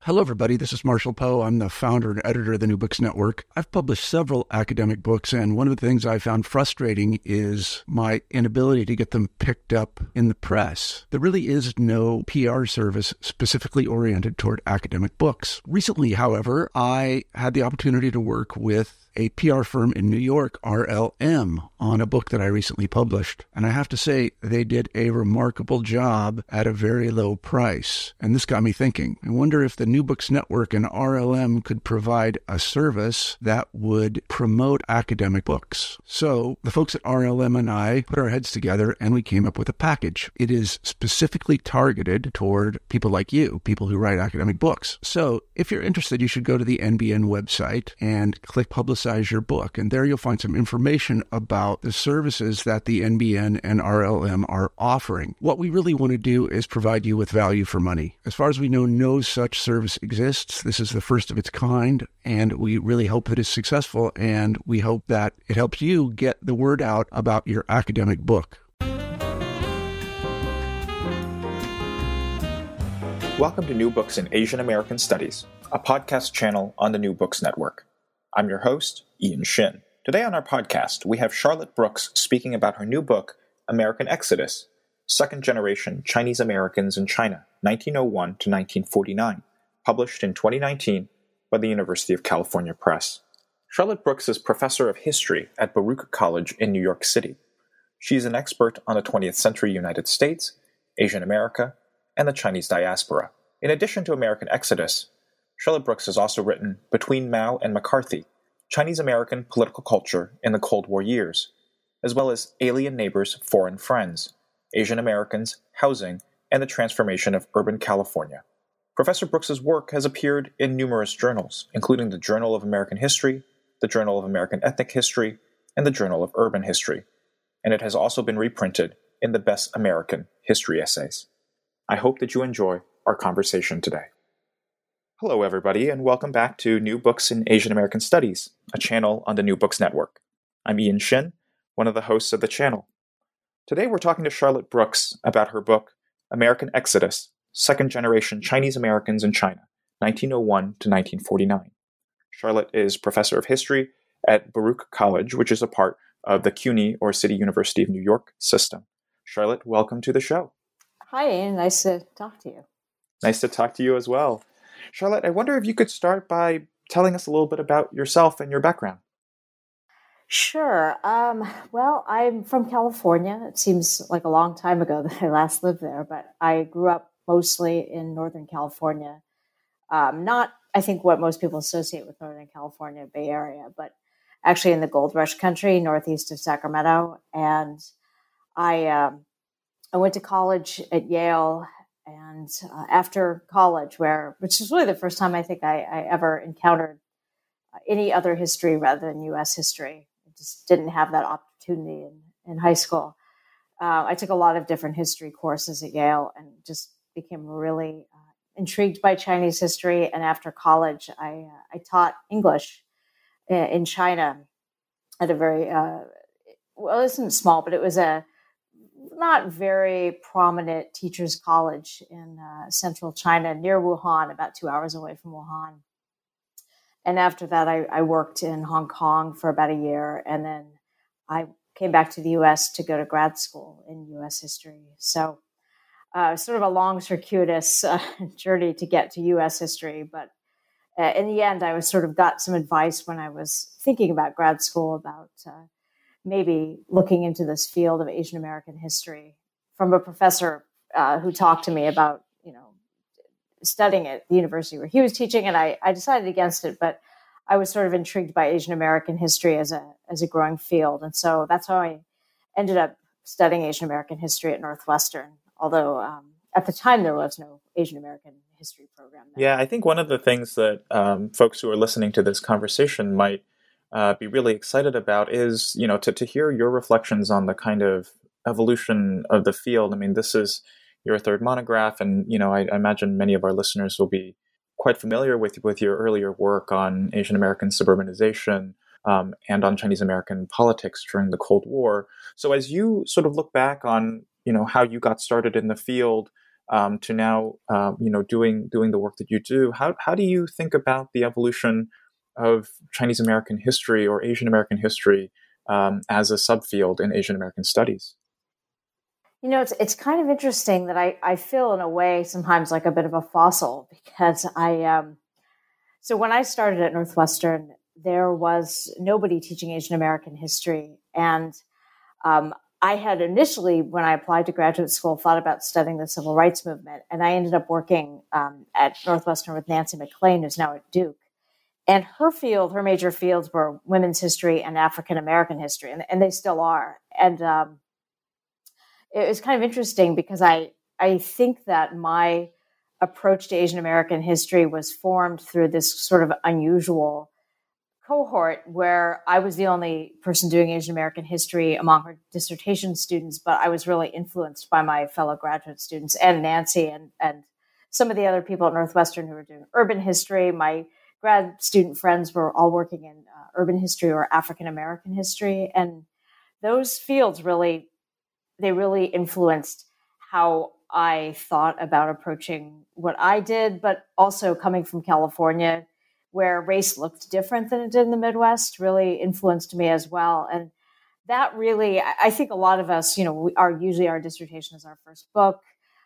Hello, everybody. This is Marshall Poe. I'm the founder and editor of the New Books Network. I've published several academic books, and one of the things I found frustrating is my inability to get them picked up in the press. There really is no PR service specifically oriented toward academic books. Recently, however, I had the opportunity to work with a PR firm in New York, RLM, on a book that I recently published. And I have to say, they did a remarkable job at a very low price. And this got me thinking. I wonder if the New Books Network and RLM could provide a service that would promote academic books. So the folks at RLM and I put our heads together and we came up with a package. It is specifically targeted toward people like you, people who write academic books. So if you're interested, you should go to the NBN website and click Publicize Your Book. And there you'll find some information about the services that the NBN and RLM are offering. What we really want to do is provide you with value for money. As far as we know, no such service exists. This is the first of its kind, and we really hope that it's successful, and we hope that it helps you get the word out about your academic book. Welcome to New Books in Asian American Studies, a podcast channel on the New Books Network. I'm your host, Ian Shin. Today on our podcast, we have Charlotte Brooks speaking about her new book, American Exodus, Second Generation Chinese Americans in China, 1901 to 1949, published in 2019 by the University of California Press. Charlotte Brooks is professor of history at Baruch College in New York City. She is an expert on the 20th century United States, Asian America, and the Chinese diaspora. In addition to American Exodus, Charlotte Brooks has also written Between Mao and McCarthy, Chinese American Political Culture in the Cold War Years, as well as Alien Neighbors, Foreign Friends, Asian Americans, Housing, and the Transformation of Urban California. Professor Brooks's work has appeared in numerous journals, including the Journal of American History, the Journal of American Ethnic History, and the Journal of Urban History, and it has also been reprinted in the Best American History Essays. I hope that you enjoy our conversation today. Hello, everybody, and welcome back to New Books in Asian American Studies, a channel on the New Books Network. I'm Ian Shin, one of the hosts of the channel. Today, we're talking to Charlotte Brooks about her book, American Exodus, Second Generation Chinese Americans in China, 1901 to 1949. Charlotte is professor of history at Baruch College, which is a part of the CUNY, or City University of New York, system. Charlotte, welcome to the show. Hi, Ian. Nice to talk to you. Nice to talk to you as well. Charlotte, I wonder if you could start by telling us a little bit about yourself and your background. Sure. Well, I'm from California. It seems like a long time ago that I last lived there, but I grew up mostly in Northern California. Not, I think, what most people associate with Northern California, Bay Area, but actually in the Gold Rush country, northeast of Sacramento. And I went to college at Yale. And after college, which is really the first time I think I ever encountered any other history rather than U.S. history. I just didn't have that opportunity in high school. I took a lot of different history courses at Yale and just became really intrigued by Chinese history. And after college, I taught English in China at a very, well, it wasn't small, but it was a not very prominent teachers' college in central China, near Wuhan, about 2 hours away from Wuhan. And after that, I worked in Hong Kong for about a year, and then I came back to the U.S. to go to grad school in U.S. history. So sort of a long, circuitous journey to get to U.S. history. But in the end, I was sort of got some advice when I was thinking about grad school about maybe looking into this field of Asian American history from a professor who talked to me about, studying at the university where he was teaching. And I decided against it, but I was sort of intrigued by Asian American history as a growing field. And so that's how I ended up studying Asian American history at Northwestern, although at the time there was no Asian American history program there. Yeah, I think one of the things that folks who are listening to this conversation might be really excited about is, to hear your reflections on the kind of evolution of the field. I mean, this is your third monograph, and, I imagine many of our listeners will be quite familiar with your earlier work on Asian American suburbanization and on Chinese American politics during the Cold War. So as you sort of look back on, how you got started in the field, to now, doing the work that you do. How do you think about the evolution of Chinese American history or Asian American history as a subfield in Asian American studies? It's kind of interesting that I feel in a way sometimes like a bit of a fossil because so when I started at Northwestern, there was nobody teaching Asian American history. And I had initially, when I applied to graduate school, thought about studying the civil rights movement. And I ended up working at Northwestern with Nancy MacLean, who's now at Duke. And her major fields were women's history and African American history, and they still are. And it was kind of interesting because I think that my approach to Asian American history was formed through this sort of unusual cohort where I was the only person doing Asian American history among her dissertation students, but I was really influenced by my fellow graduate students and Nancy and some of the other people at Northwestern who were doing urban history. My grad student friends were all working in urban history or African American history. And those fields really influenced how I thought about approaching what I did, but also coming from California, where race looked different than it did in the Midwest, really influenced me as well. And that really, I think a lot of us, usually our dissertation is our first book,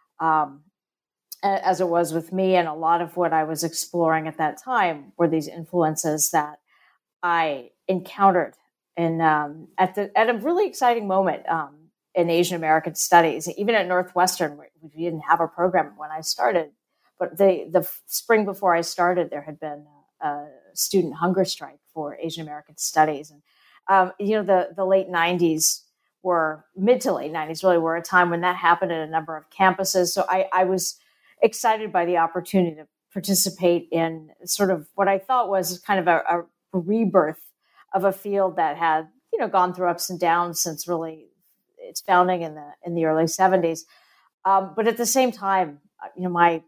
as it was with me. And a lot of what I was exploring at that time were these influences that I encountered at a really exciting moment in Asian American studies. Even at Northwestern, we didn't have a program when I started, but the spring before I started, there had been a student hunger strike for Asian American studies. And, the late 90s mid to late 90s really were a time when that happened at a number of campuses. So I was excited by the opportunity to participate in sort of what I thought was kind of a rebirth of a field that had, gone through ups and downs since really its founding in the early 70s. But at the same time, my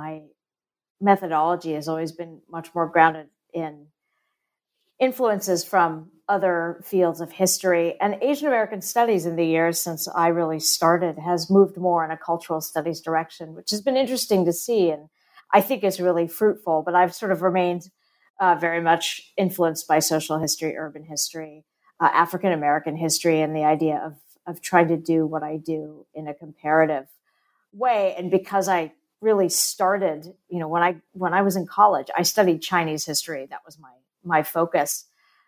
methodology has always been much more grounded in influences from other fields of history. And Asian American studies in the years since I really started has moved more in a cultural studies direction, which has been interesting to see. And I think is really fruitful, but I've sort of remained very much influenced by social history, urban history, African American history, and the idea of trying to do what I do in a comparative way. And because I really started, when I was in college, I studied Chinese history. That was my focus.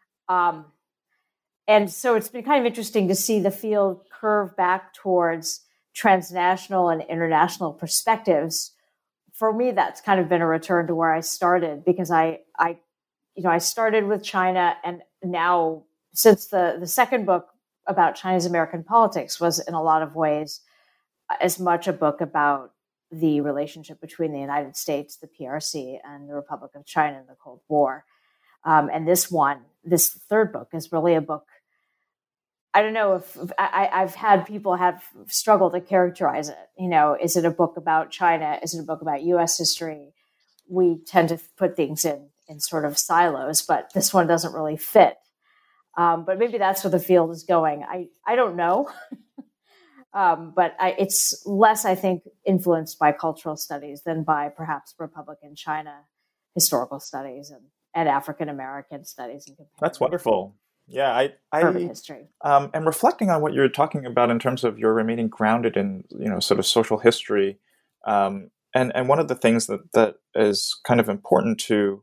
And so it's been kind of interesting to see the field curve back towards transnational and international perspectives. For me, that's kind of been a return to where I started because I started with China, and now since the second book about Chinese American politics was in a lot of ways as much a book about the relationship between the United States, the PRC, and the Republic of China in the Cold War. And this third book is really a book. I don't know if I've had people have struggled to characterize it. Is it a book about China? Is it a book about U.S. history? We tend to put things in sort of silos, but this one doesn't really fit. But maybe that's where the field is going. I don't know. But it's less, I think, influenced by cultural studies than by perhaps Republican China historical studies and African American studies. That's wonderful. Yeah, I urban history. And reflecting on what you're talking about in terms of your remaining grounded in sort of social history, and one of the things that is kind of important to,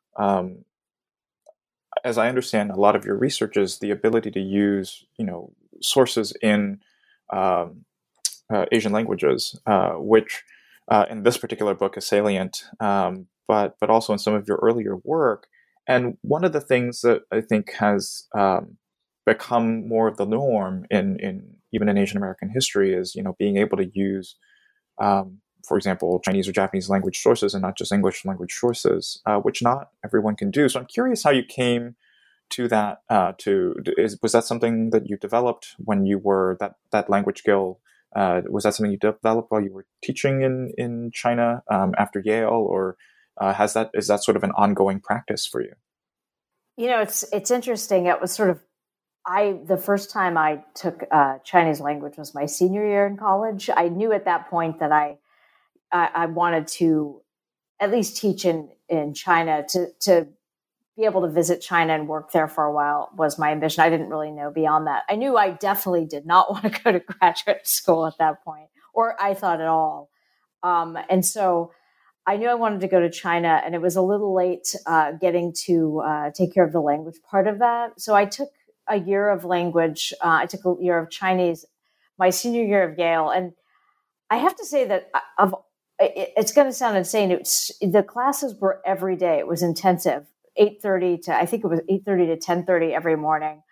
as I understand, a lot of your research is the ability to use sources in Asian languages, which in this particular book is salient, but also in some of your earlier work. And one of the things that I think has become more of the norm in even in Asian American history is being able to use, for example, Chinese or Japanese language sources and not just English language sources, which not everyone can do. So I'm curious how you came to that. Was that something that you developed when you were that language skill? Was that something you developed while you were teaching in China after Yale, or is that sort of an ongoing practice for you? It's interesting. It was sort of the first time I took Chinese language was my senior year in college. I knew at that point that I I wanted to at least teach in China to be able to visit China and work there for a while was my ambition. I didn't really know beyond that. I knew I definitely did not want to go to graduate school at that point, or I thought at all. And so I knew I wanted to go to China, and it was a little late getting to take care of the language part of that. So I took a year of language. I took a year of Chinese my senior year of Yale. And I have to say that it's going to sound insane. The classes were every day. It was intensive, 8:30 to, I think it was 8:30 to 10:30 every morning.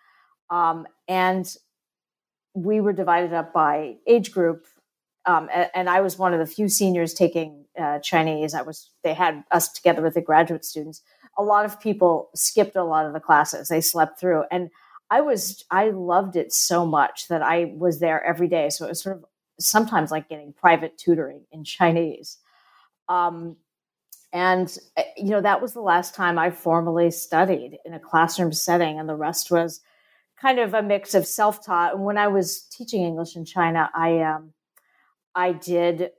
And we were divided up by age group. And I was one of the few seniors taking Chinese. They had us together with the graduate students. A lot of people skipped a lot of the classes. They slept through. And I loved it so much that I was there every day. So it was sort of sometimes like getting private tutoring in Chinese. And, that was the last time I formally studied in a classroom setting. And the rest was kind of a mix of self-taught. And when I was teaching English in China, I did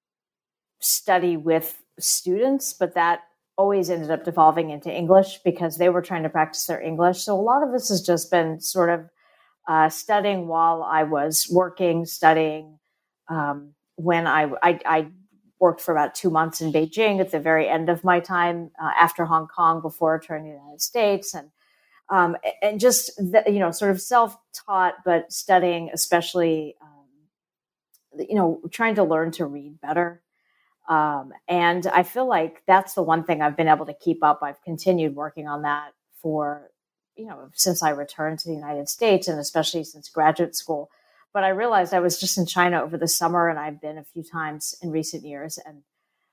study with students, but that always ended up devolving into English because they were trying to practice their English. So a lot of this has just been sort of studying while I was working, studying. When I worked for about 2 months in Beijing at the very end of my time after Hong Kong, before returning to the United States, and just sort of self-taught, but studying, especially trying to learn to read better. And I feel like that's the one thing I've been able to keep up. I've continued working on that for, since I returned to the United States, and especially since graduate school. But I realized I was just in China over the summer, and I've been a few times in recent years, and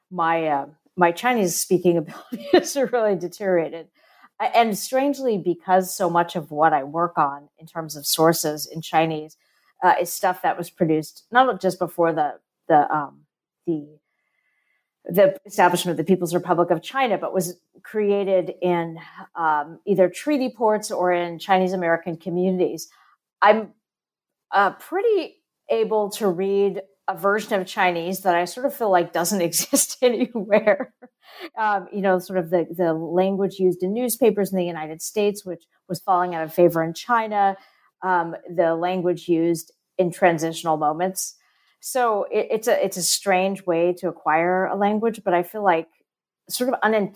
my Chinese speaking ability has really deteriorated. And strangely, because so much of what I work on in terms of sources in Chinese is stuff that was produced not just before the establishment of the People's Republic of China, but was created in either treaty ports or in Chinese American communities. I'm pretty able to read a version of Chinese that I sort of feel like doesn't exist anywhere. Sort of the language used in newspapers in the United States, which was falling out of favor in China, the language used in transitional moments. So it's a strange way to acquire a language, but I feel like sort of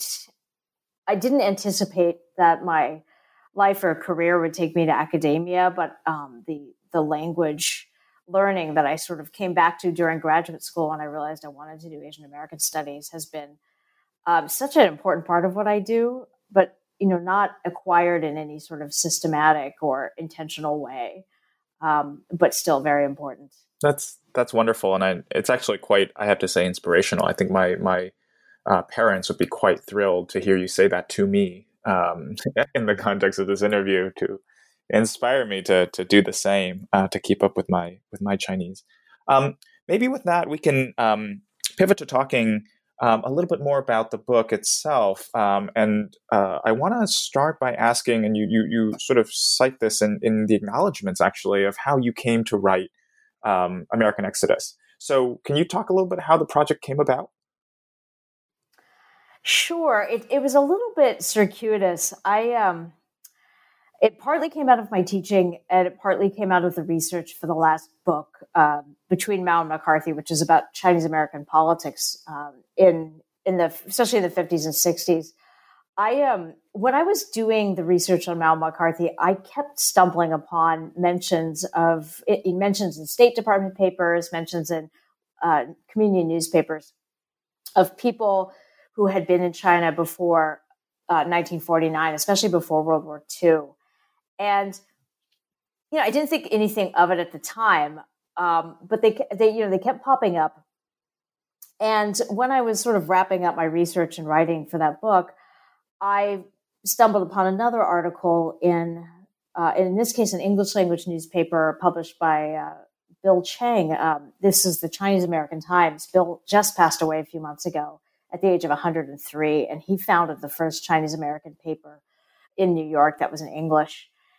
I didn't anticipate that my life or career would take me to academia, but the language learning that I sort of came back to during graduate school when I realized I wanted to do Asian American studies has been such an important part of what I do, but not acquired in any sort of systematic or intentional way, but still very important. That's wonderful, and it's actually quite, I have to say, inspirational. I think my parents would be quite thrilled to hear you say that to me in the context of this interview, to inspire me to do the same, to keep up with my Chinese. Maybe with that, we can pivot to talking a little bit more about the book itself. And I want to start by asking, and you sort of cite this in the acknowledgments, actually, of how you came to write American Exodus. So can you talk a little bit how the project came about? Sure. It was a little bit circuitous. It partly came out of my teaching, and it partly came out of the research for the last book, Between Mao and McCarthy, which is about Chinese American politics especially in the 50s and 60s. When I was doing the research on Mao and McCarthy, I kept stumbling upon mentions in State Department papers, mentions in community newspapers of people who had been in China before 1949, especially before World War II. And, I didn't think anything of it at the time, but they kept popping up. And when I was sort of wrapping up my research and writing for that book, I stumbled upon another article in this case, an English language newspaper published by Bill Chang. This is the Chinese American Times. Bill just passed away a few months ago at the age of 103, and he founded the first Chinese American paper in New York that was in English.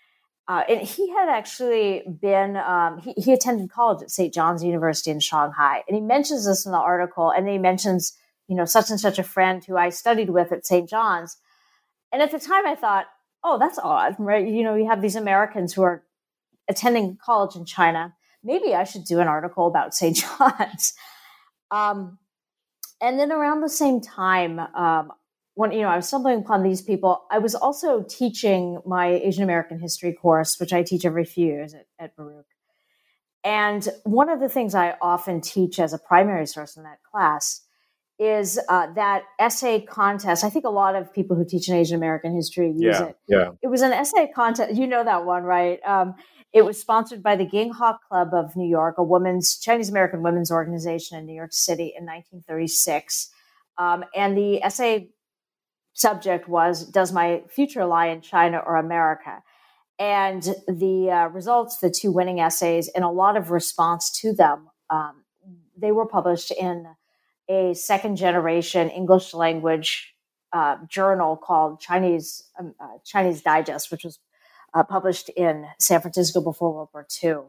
And he had actually been, he attended college at St. John's University in Shanghai. And he mentions this in the article. And he mentions, such and such a friend who I studied with at St. John's. And at the time I thought, oh, that's odd, right? You have these Americans who are attending college in China. Maybe I should do an article about St. John's. And then around the same time, when I was stumbling upon these people, I was also teaching my Asian American history course, which I teach every few years at Baruch. And one of the things I often teach as a primary source in that class is that essay contest. I think a lot of people who teach an Asian American history use it. Yeah. It was an essay contest. You know that one, right? It was sponsored by the Ginghua Club of New York, a Chinese American women's organization in New York City in 1936. And the essay subject was, does my future lie in China or America? And the results, the two winning essays, and a lot of response to them, they were published in a second generation English language journal called Chinese Digest, which was published in San Francisco before World War II.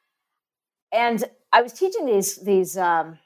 And I was teaching these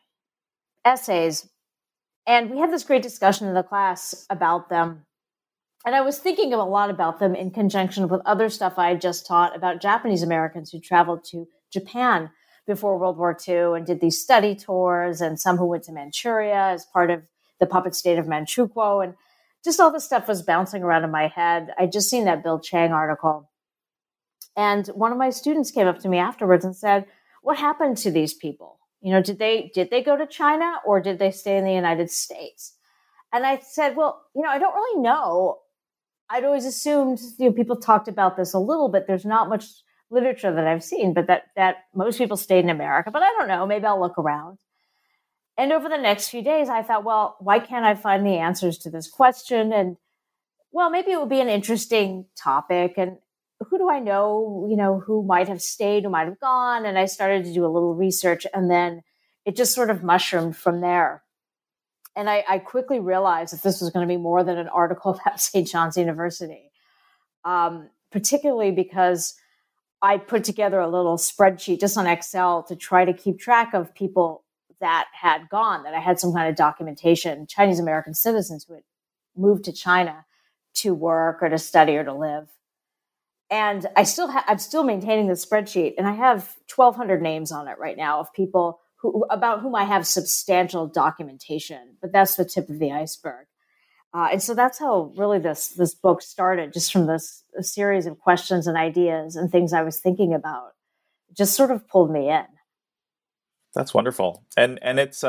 essays, and we had this great discussion in the class about them. And I was thinking a lot about them in conjunction with other stuff I had just taught about Japanese Americans who traveled to Japan before World War II and did these study tours, and some who went to Manchuria as part of the puppet state of Manchukuo. And just all this stuff was bouncing around in my head. I'd just seen that Bill Chang article. And one of my students came up to me afterwards and said, what happened to these people? Did they go to China, or did they stay in the United States? And I said, well, I don't really know. I'd always assumed, people talked about this a little bit. There's not much literature that I've seen, but that most people stayed in America. But I don't know. Maybe I'll look around. And over the next few days, I thought, well, why can't I find the answers to this question? And, well, maybe it would be an interesting topic. And who do I know, who might have stayed, who might have gone? And I started to do a little research, and then it just sort of mushroomed from there. And I quickly realized that this was going to be more than an article about St. John's University, particularly because I put together a little spreadsheet just on Excel to try to keep track of people that had gone, that I had some kind of documentation, Chinese American citizens who had moved to China to work or to study or to live. And I'm still maintaining the spreadsheet, and I have 1,200 names on it right now of people about whom I have substantial documentation, but that's the tip of the iceberg. And so that's how really this book started, just from a series of questions and ideas and things I was thinking about. It just sort of pulled me in. That's wonderful. And it's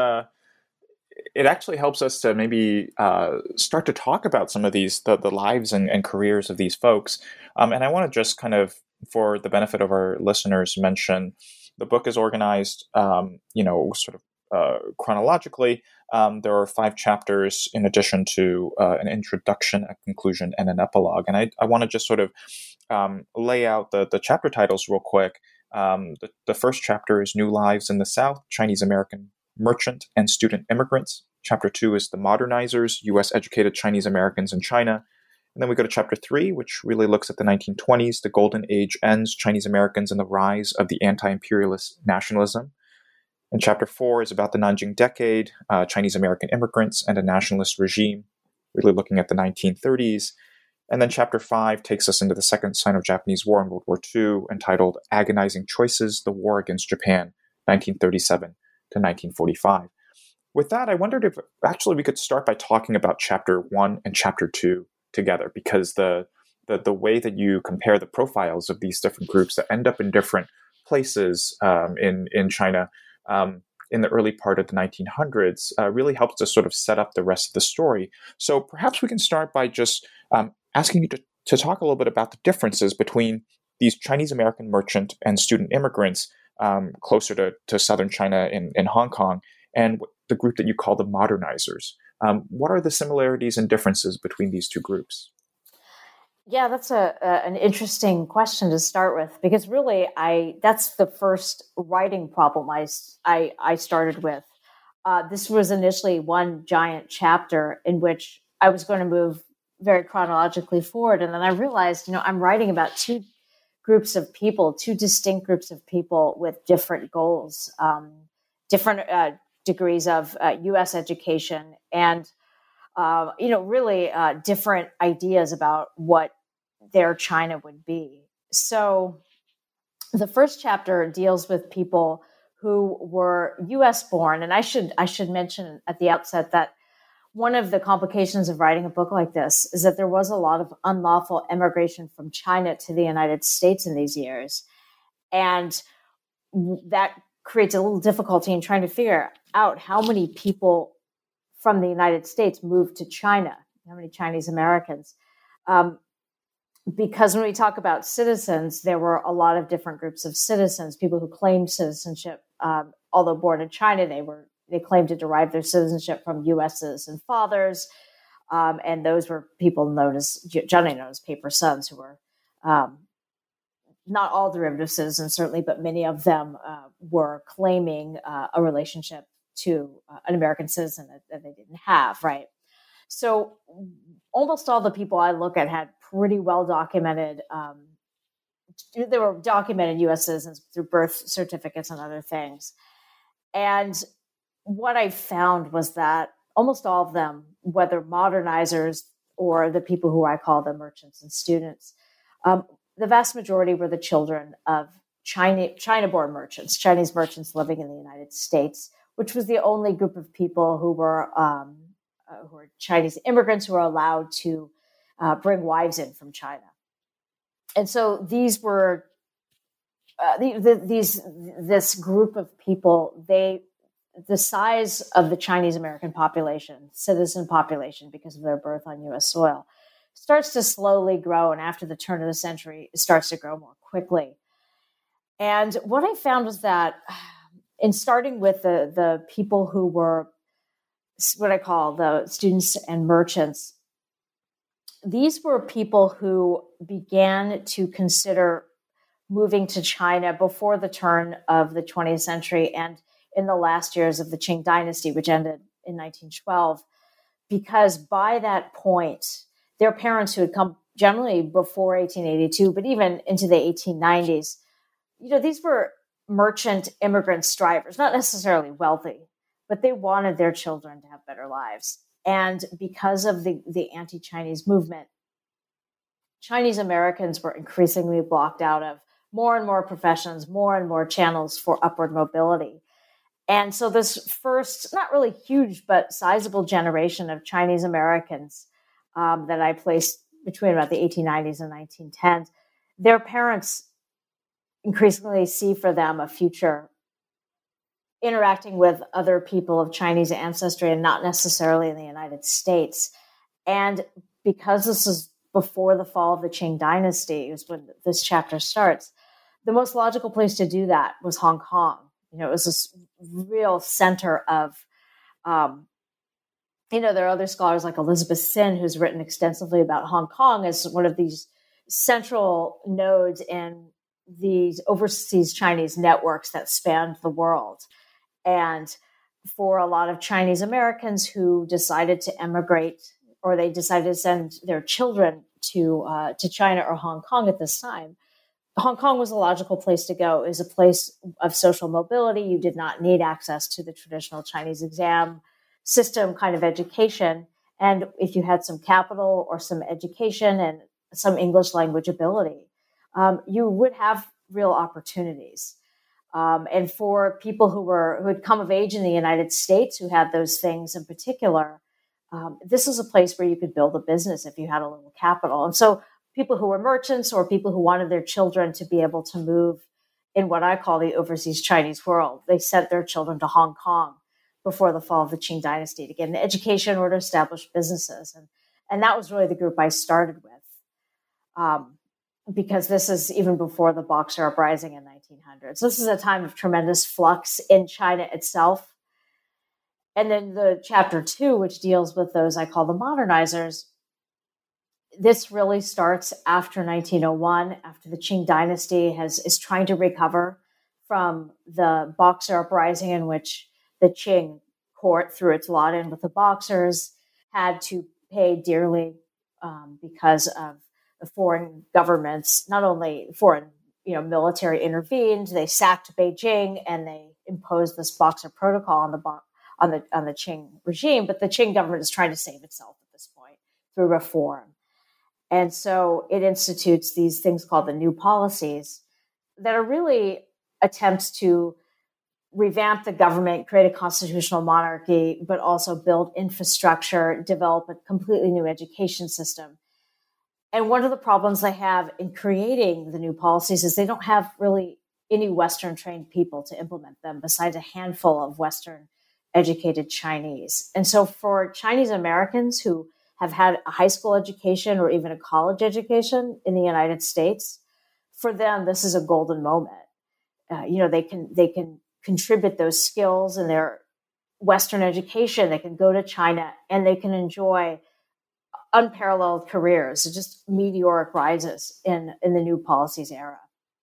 it actually helps us to maybe start to talk about some of these, the lives and careers of these folks. And I want to just kind of, for the benefit of our listeners, mention the book is organized, sort of chronologically. There are 5 chapters in addition to an introduction, a conclusion, and an epilogue. And I want to just sort of lay out the chapter titles real quick. The first chapter is New Lives in the South, Chinese American Merchant and Student Immigrants. Chapter 2 is The Modernizers, U.S. Educated Chinese Americans in China. And then we go to Chapter 3, which really looks at the 1920s, The Golden Age Ends, Chinese Americans and the Rise of the Anti-Imperialist Nationalism. And Chapter 4 is about the Nanjing Decade, Chinese American Immigrants and a Nationalist Regime, really looking at the 1930s. And then Chapter 5 takes us into the Second Sino-Japanese War in World War II, entitled Agonizing Choices, The War Against Japan, 1937 to 1945. With that, I wondered if actually we could start by talking about Chapter 1 and Chapter 2 together, because the way that you compare the profiles of these different groups that end up in different places in China in the early part of the 1900s really helps to sort of set up the rest of the story. So perhaps we can start by just asking you to talk a little bit about the differences between these Chinese American merchant and student immigrants closer to southern China in Hong Kong, and the group that you call the modernizers. What are the similarities and differences between these two groups? Yeah, that's an interesting question to start with, because really that's the first writing problem I started with. This was initially one giant chapter in which I was going to move very chronologically forward. And then I realized, I'm writing about two groups of people, two distinct groups of people with different goals, different degrees of U.S. education, and really different ideas about what their China would be. So the first chapter deals with people who were U.S. born, and I should mention at the outset that one of the complications of writing a book like this is that there was a lot of unlawful emigration from China to the United States in these years. And that creates a little difficulty in trying to figure out how many people from the United States moved to China, how many Chinese Americans. Because when we talk about citizens, there were a lot of different groups of citizens, people who claimed citizenship, although born in China, they claimed to derive their citizenship from U.S. citizen fathers. And those were people generally known as paper sons, who were not all derivative citizens, certainly, but many of them were claiming a relationship to an American citizen that they didn't have, right? So almost all the people I look at had pretty well documented, they were documented U.S. citizens through birth certificates and other things. And what I found was that almost all of them, whether modernizers or the people who I call the merchants and students, the vast majority were the children of China-born merchants, Chinese merchants living in the United States, which was the only group of people who were Chinese immigrants who were allowed to bring wives in from China. And so these were this group of people. The size of the Chinese American population, citizen population, because of their birth on U.S. soil, starts to slowly grow. And after the turn of the century, it starts to grow more quickly. And what I found was that in starting with the people who were what I call the students and merchants, these were people who began to consider moving to China before the turn of the 20th century and in the last years of the Qing dynasty, which ended in 1912, because by that point, their parents who had come generally before 1882, but even into the 1890s, these were merchant immigrant strivers, not necessarily wealthy, but they wanted their children to have better lives. And because of the anti-Chinese movement, Chinese Americans were increasingly blocked out of more and more professions, more and more channels for upward mobility. And so this first, not really huge, but sizable generation of Chinese Americans that I placed between about the 1890s and 1910s, their parents increasingly see for them a future interacting with other people of Chinese ancestry and not necessarily in the United States. And because this is before the fall of the Qing dynasty, is when this chapter starts, the most logical place to do that was Hong Kong. It was this real center of, there are other scholars like Elizabeth Sin, who's written extensively about Hong Kong as one of these central nodes in these overseas Chinese networks that spanned the world. And for a lot of Chinese Americans who decided to emigrate, or they decided to send their children to China or Hong Kong at this time, Hong Kong was a logical place to go. It was a place of social mobility. You did not need access to the traditional Chinese exam system kind of education. And if you had some capital or some education and some English language ability, you would have real opportunities. And for people who had come of age in the United States, who had those things in particular, this is a place where you could build a business if you had a little capital. And so people who were merchants or people who wanted their children to be able to move in what I call the overseas Chinese world, they sent their children to Hong Kong before the fall of the Qing dynasty to get an education or to establish businesses. And that was really the group I started with, because this is even before the Boxer Uprising in 1900. So this is a time of tremendous flux in China itself. And then the chapter 2, which deals with those I call the modernizers, this really starts after 1901, after the Qing dynasty is trying to recover from the Boxer Uprising, in which the Qing court threw its lot in with the Boxers, had to pay dearly because of the foreign governments, not only foreign military intervened. They sacked Beijing and they imposed this Boxer Protocol on the Qing regime. But the Qing government is trying to save itself at this point through reform. And so it institutes these things called the New Policies that are really attempts to revamp the government, create a constitutional monarchy, but also build infrastructure, develop a completely new education system. And one of the problems they have in creating the new policies is they don't have really any Western trained people to implement them besides a handful of Western educated Chinese. And so for Chinese Americans who have had a high school education or even a college education in the United States, for them, this is a golden moment. They can contribute those skills in their Western education. They can go to China and they can enjoy unparalleled careers, just meteoric rises in the New Policies era.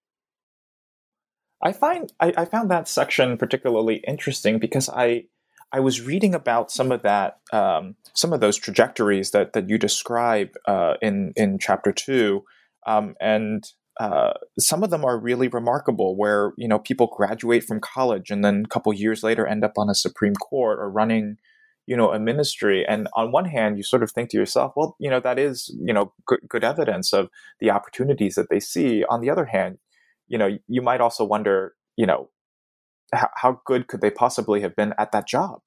I found that section particularly interesting because I was reading about some of those trajectories that you describe in chapter 2, and some of them are really remarkable. Where people graduate from college and then a couple years later end up on a Supreme Court or running a ministry. And on one hand, you sort of think to yourself, well, that is good evidence of the opportunities that they see. On the other hand, you might also wonder, how good could they possibly have been at that job?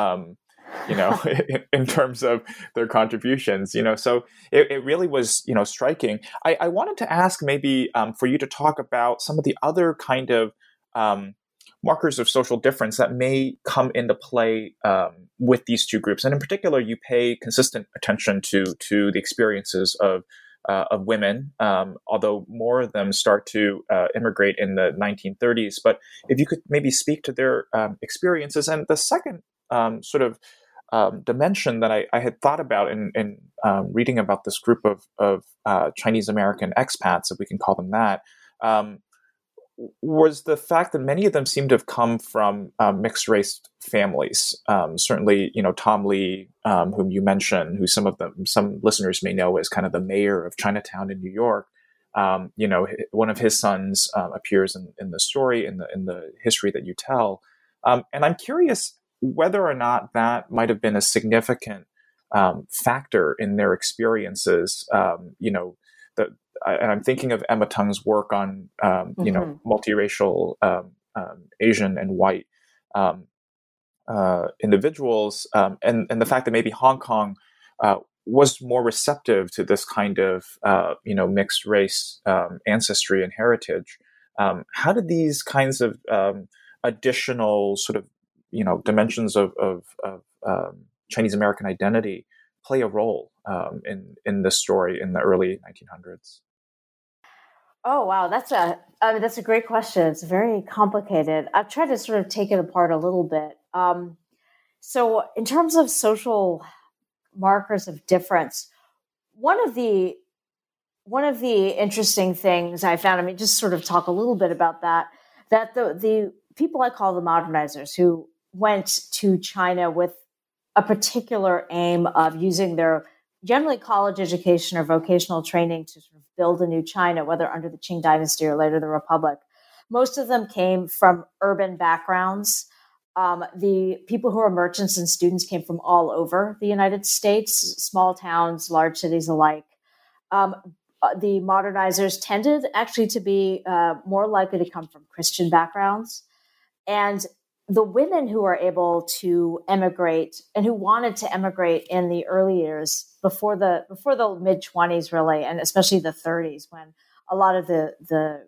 In terms of their contributions, so it really was, striking. I wanted to ask maybe for you to talk about some of the other kind of markers of social difference that may come into play with these two groups. And in particular, you pay consistent attention to the experiences of women, although more of them start to immigrate in the 1930s. But if you could maybe speak to their experiences. And the second dimension that I had thought about in reading about this group of Chinese American expats, if we can call them that, was the fact that many of them seem to have come from mixed race families. Certainly, Tom Lee, whom you mentioned, who some listeners may know as kind of the mayor of Chinatown in New York. One of his sons appears in the story, in the history that you tell. And I'm curious whether or not that might have been a significant factor in their experiences. And I'm thinking of Emma Tung's work on, multiracial Asian and white individuals, and the fact that maybe Hong Kong was more receptive to this kind of, mixed race ancestry and heritage. How did these kinds of additional sort of, dimensions of Chinese American identity play a role in this story in the early 1900s? Oh, wow. That's a great question. It's very complicated. I've tried to sort of take it apart a little bit. So in terms of social markers of difference, one of the interesting things I found, just sort of talk a little bit about that the people I call the modernizers who went to China with a particular aim of using their generally college education or vocational training to sort of build a new China, whether under the Qing dynasty or later the Republic. Most of them came from urban backgrounds. The people who were merchants and students came from all over the United States, small towns, large cities alike. The modernizers tended actually to be more likely to come from Christian backgrounds. And the women who were able to emigrate and who wanted to emigrate in the early years before the mid-20s, really, and especially the 30s, when a lot of the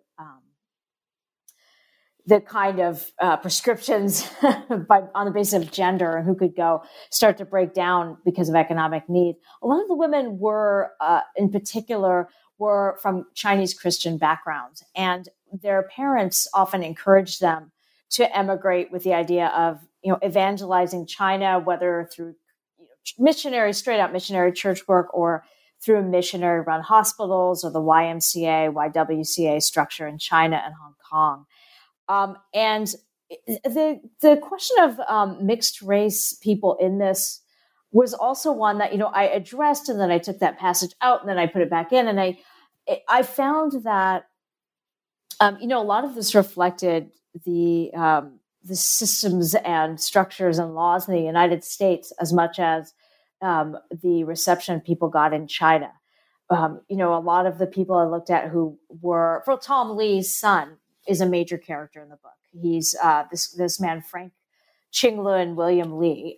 kind of prescriptions on the basis of gender and who could go start to break down because of economic need. A lot of the women were, in particular, were from Chinese Christian backgrounds, and their parents often encouraged them to emigrate with the idea of, evangelizing China, whether through straight up missionary church work or through missionary run hospitals or the YMCA, YWCA structure in China and Hong Kong. And the question of mixed race people in this was also one that, I addressed, and then I took that passage out and then I put it back in. And I found that A lot of this reflected the systems and structures and laws in the United States as much as the reception people got in China. A lot of the people I looked at who were, for Tom Lee's son is a major character in the book. He's this man, Frank Qinglun William Lee.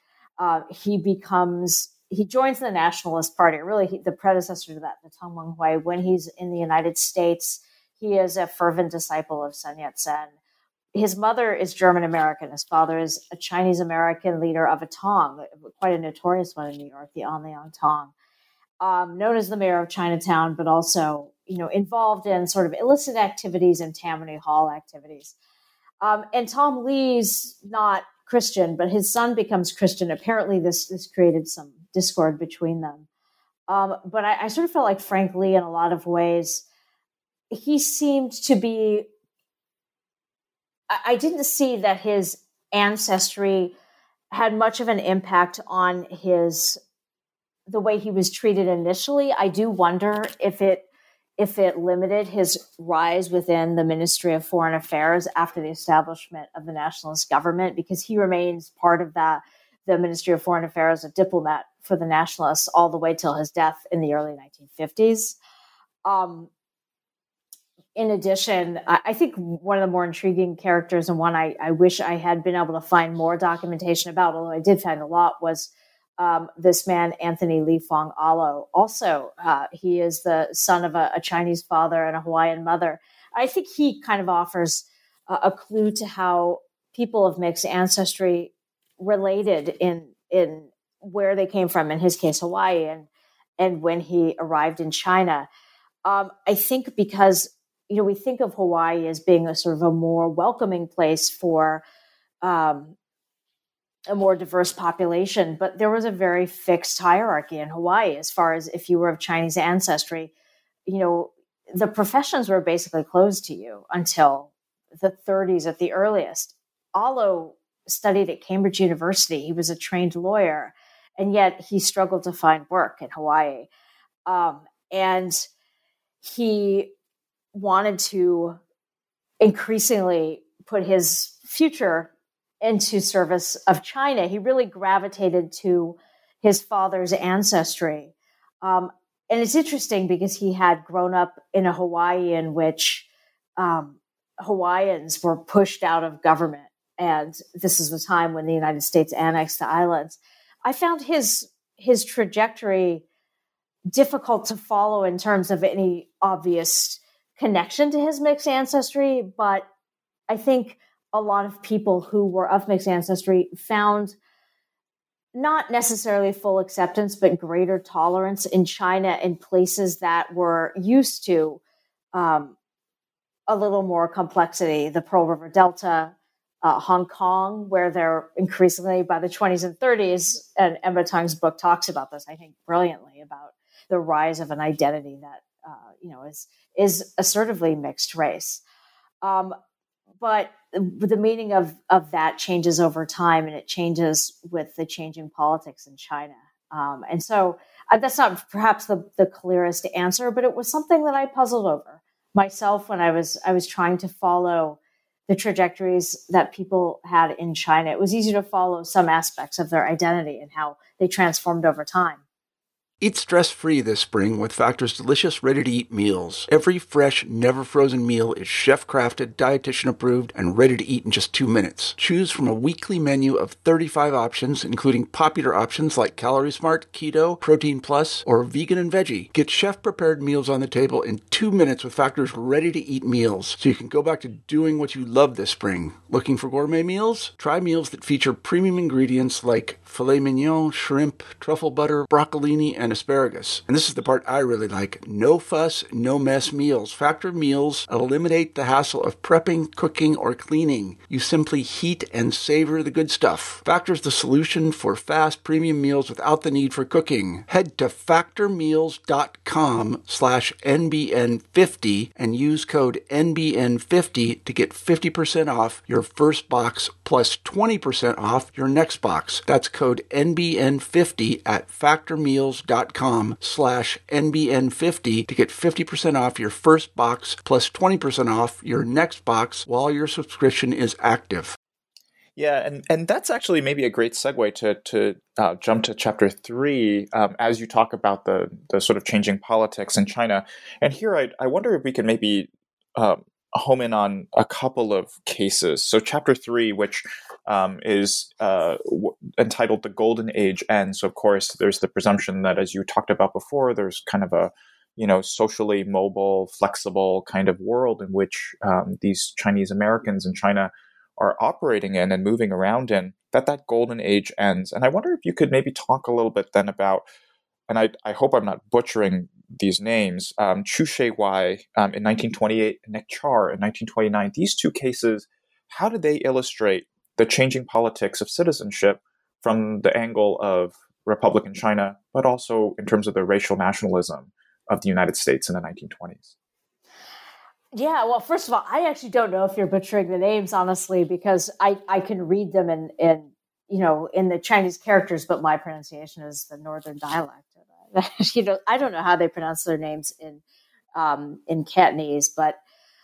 He joins the Nationalist Party, really the predecessor to that, the Teng Menghui. When he's in the United States, he is a fervent disciple of Sun Yat-sen. His mother is German-American. His father is a Chinese-American leader of a Tong, quite a notorious one in New York, the Anliang Tong, known as the mayor of Chinatown, but also, involved in sort of illicit activities and Tammany Hall activities. And Tom Lee's not Christian, but his son becomes Christian. Apparently this created some discord between them. But I sort of felt like Frank Lee, in a lot of ways, he seemed to be, I didn't see that his ancestry had much of an impact on the way he was treated initially. I do wonder if it limited his rise within the Ministry of Foreign Affairs after the establishment of the nationalist government, because he remains part of the Ministry of Foreign Affairs, a diplomat for the nationalists all the way till his death in the early 1950s. In addition, I think one of the more intriguing characters, and one I wish I had been able to find more documentation about, although I did find a lot, was this man, Anthony Lee Fong Alo. Also, he is the son of a Chinese father and a Hawaiian mother. I think he kind of offers a clue to how people of mixed ancestry related in where they came from, in his case, Hawaii, and when he arrived in China. I think because, we think of Hawaii as being a sort of a more welcoming place for a more diverse population, but there was a very fixed hierarchy in Hawaii as far as if you were of Chinese ancestry. The professions were basically closed to you until the 30s at the earliest. Alo studied at Cambridge University. He was a trained lawyer, and yet he struggled to find work in Hawaii. And he wanted to increasingly put his future into service of China. He really gravitated to his father's ancestry. And it's interesting because he had grown up in a Hawaii in which Hawaiians were pushed out of government. And this is the time when the United States annexed the islands. I found his trajectory difficult to follow in terms of any obvious connection to his mixed ancestry, but I think a lot of people who were of mixed ancestry found not necessarily full acceptance, but greater tolerance in China, in places that were used to a little more complexity. The Pearl River Delta, Hong Kong, where they're increasingly, by the 20s and 30s, and Emma Tung's book talks about this, I think, brilliantly, about the rise of an identity that is assertively mixed race. But the meaning of that changes over time, and it changes with the changing politics in China. And so that's not perhaps the clearest answer, but it was something that I puzzled over myself when I was trying to follow the trajectories that people had in China. It was easy to follow some aspects of their identity and how they transformed over time. Eat stress-free this spring with Factor's delicious, ready-to-eat meals. Every fresh, never-frozen meal is chef-crafted, dietitian-approved, and ready to eat in just 2 minutes. Choose from a weekly menu of 35 options, including popular options like Calorie Smart, Keto, Protein Plus, or Vegan and Veggie. Get chef-prepared meals on the table in 2 minutes with Factor's ready-to-eat meals, so you can go back to doing what you love this spring. Looking for gourmet meals? Try meals that feature premium ingredients like filet mignon, shrimp, truffle butter, broccolini, and asparagus. And this is the part I really like. No fuss, no mess meals. Factor meals eliminate the hassle of prepping, cooking, or cleaning. You simply heat and savor the good stuff. Factor's the solution for fast premium meals without the need for cooking. Head to factormeals.com factormeals.com/NBN50 and use code NBN50 to get 50% off your first box plus 20% off your next box. That's code NBN50 at factormeals.com/NBN50 to get 50% off your first box plus 20% off your next box while your subscription is active. Yeah, and that's actually maybe a great segue to jump to chapter 3 as you talk about the sort of changing politics in China. And here I wonder if we can maybe home in on a couple of cases. So chapter 3, which is entitled "The Golden Age Ends." So of course, there's the presumption that, as you talked about before, there's kind of a socially mobile, flexible kind of world in which these Chinese Americans in China are operating in and moving around in, that golden age ends. And I wonder if you could maybe talk a little bit then about, and I hope I'm not butchering these names, Chu Shewai in 1928, Nick Char in 1929. These two cases, how do they illustrate the changing politics of citizenship from the angle of Republican China, but also in terms of the racial nationalism of the United States in the 1920s? Yeah, well, first of all, I actually don't know if you're butchering the names, honestly, because I can read them in the Chinese characters, but my pronunciation is the Northern dialect. I don't know how they pronounce their names in Cantonese, but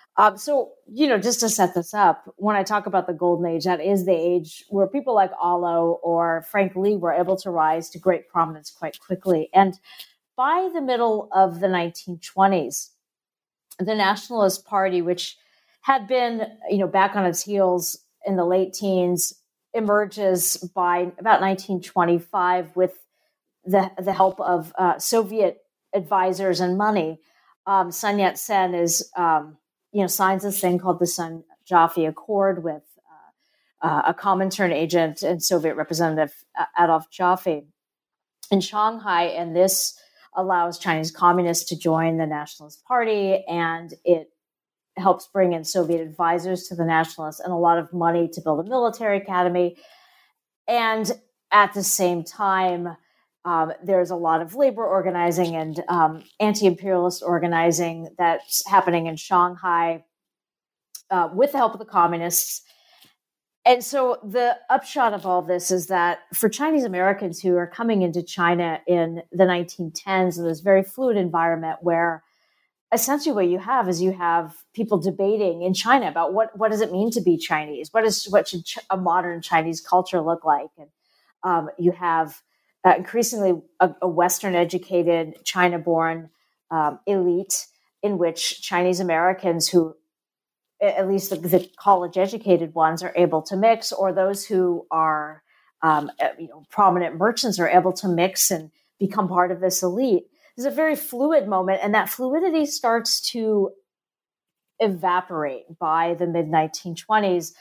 just to set this up, when I talk about the Golden Age, that is the age where people like Allo or Frank Lee were able to rise to great prominence quite quickly. And by the middle of the 1920s, the Nationalist Party, which had been, back on its heels in the late teens, emerges by about 1925 with the help of Soviet advisors and money. Sun Yat-sen signs this thing called the Sun-Jaffe Accord with a Comintern agent and Soviet representative Adolf Jaffe in Shanghai, and this allows Chinese communists to join the Nationalist Party, and it helps bring in Soviet advisors to the Nationalists and a lot of money to build a military academy. And at the same time, there's a lot of labor organizing and anti-imperialist organizing that's happening in Shanghai with the help of the communists. And so the upshot of all this is that for Chinese Americans who are coming into China in the 1910s, in this very fluid environment where essentially what you have people debating in China about what does it mean to be Chinese? What should a modern Chinese culture look like? And you have increasingly a Western educated, China-born elite in which Chinese Americans who, at least the college-educated ones, are able to mix, or those who are, prominent merchants are able to mix and become part of this elite. It's a very fluid moment, and that fluidity starts to evaporate by the mid-1920s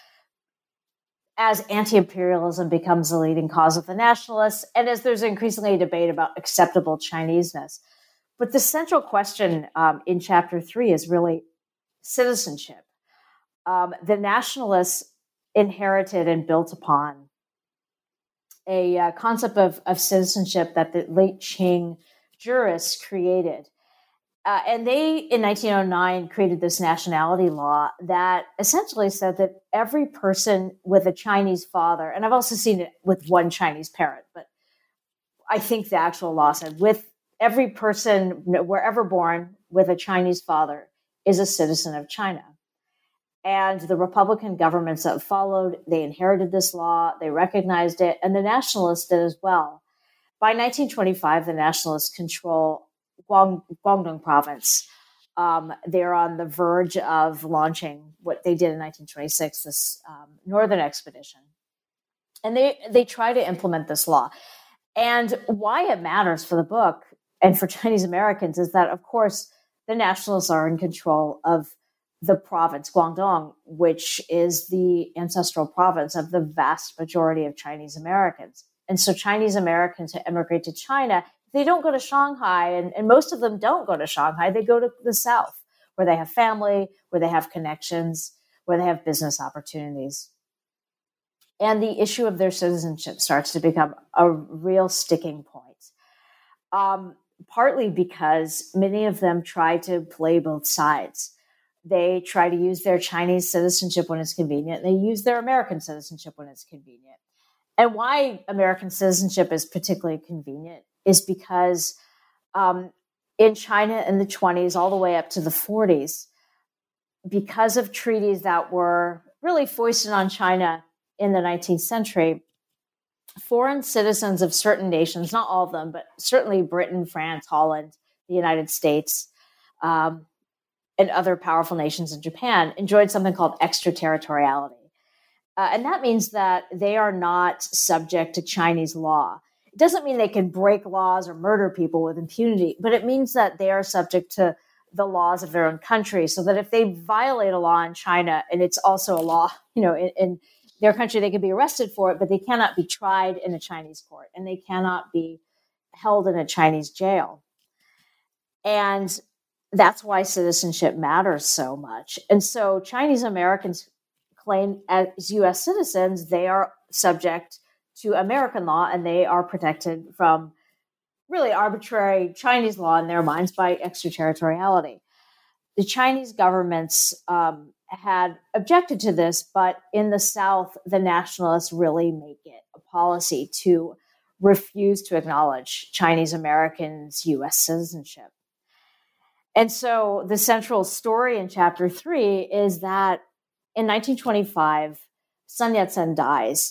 as anti-imperialism becomes the leading cause of the nationalists, and as there's increasingly a debate about acceptable Chineseness. But the central question in Chapter 3 is really citizenship. The nationalists inherited and built upon a concept of citizenship that the late Qing jurists created. And they, in 1909, created this nationality law that essentially said that every person with a Chinese father, and I've also seen it with one Chinese parent, but I think the actual law said with every person, wherever born, with a Chinese father is a citizen of China. And the Republican governments that followed, they inherited this law, they recognized it, and the nationalists did as well. By 1925, the nationalists control Guangdong province. They're on the verge of launching what they did in 1926, this northern expedition. And they try to implement this law. And why it matters for the book and for Chinese Americans is that, of course, the nationalists are in control of the province, Guangdong, which is the ancestral province of the vast majority of Chinese Americans. And so Chinese Americans who emigrate to China, they don't go to Shanghai, and most of them don't go to Shanghai. They go to the South, where they have family, where they have connections, where they have business opportunities. And the issue of their citizenship starts to become a real sticking point. partly because many of them try to play both sides. They try to use their Chinese citizenship when it's convenient. They use their American citizenship when it's convenient. And why American citizenship is particularly convenient is because in China in the 20s, all the way up to the 40s, because of treaties that were really foisted on China in the 19th century, foreign citizens of certain nations, not all of them, but certainly Britain, France, Holland, the United States, and other powerful nations in Japan, enjoyed something called extraterritoriality. And that means that they are not subject to Chinese law. It doesn't mean they can break laws or murder people with impunity, but it means that they are subject to the laws of their own country, so that if they violate a law in China, and it's also a law, in their country, they can be arrested for it, but they cannot be tried in a Chinese court, and they cannot be held in a Chinese jail. And that's why citizenship matters so much. And so Chinese Americans claim as U.S. citizens, they are subject to American law, and they are protected from really arbitrary Chinese law in their minds by extraterritoriality. The Chinese governments had objected to this, but in the South, the nationalists really make it a policy to refuse to acknowledge Chinese Americans' U.S. citizenship. And so the central story in Chapter 3 is that in 1925, Sun Yat-sen dies,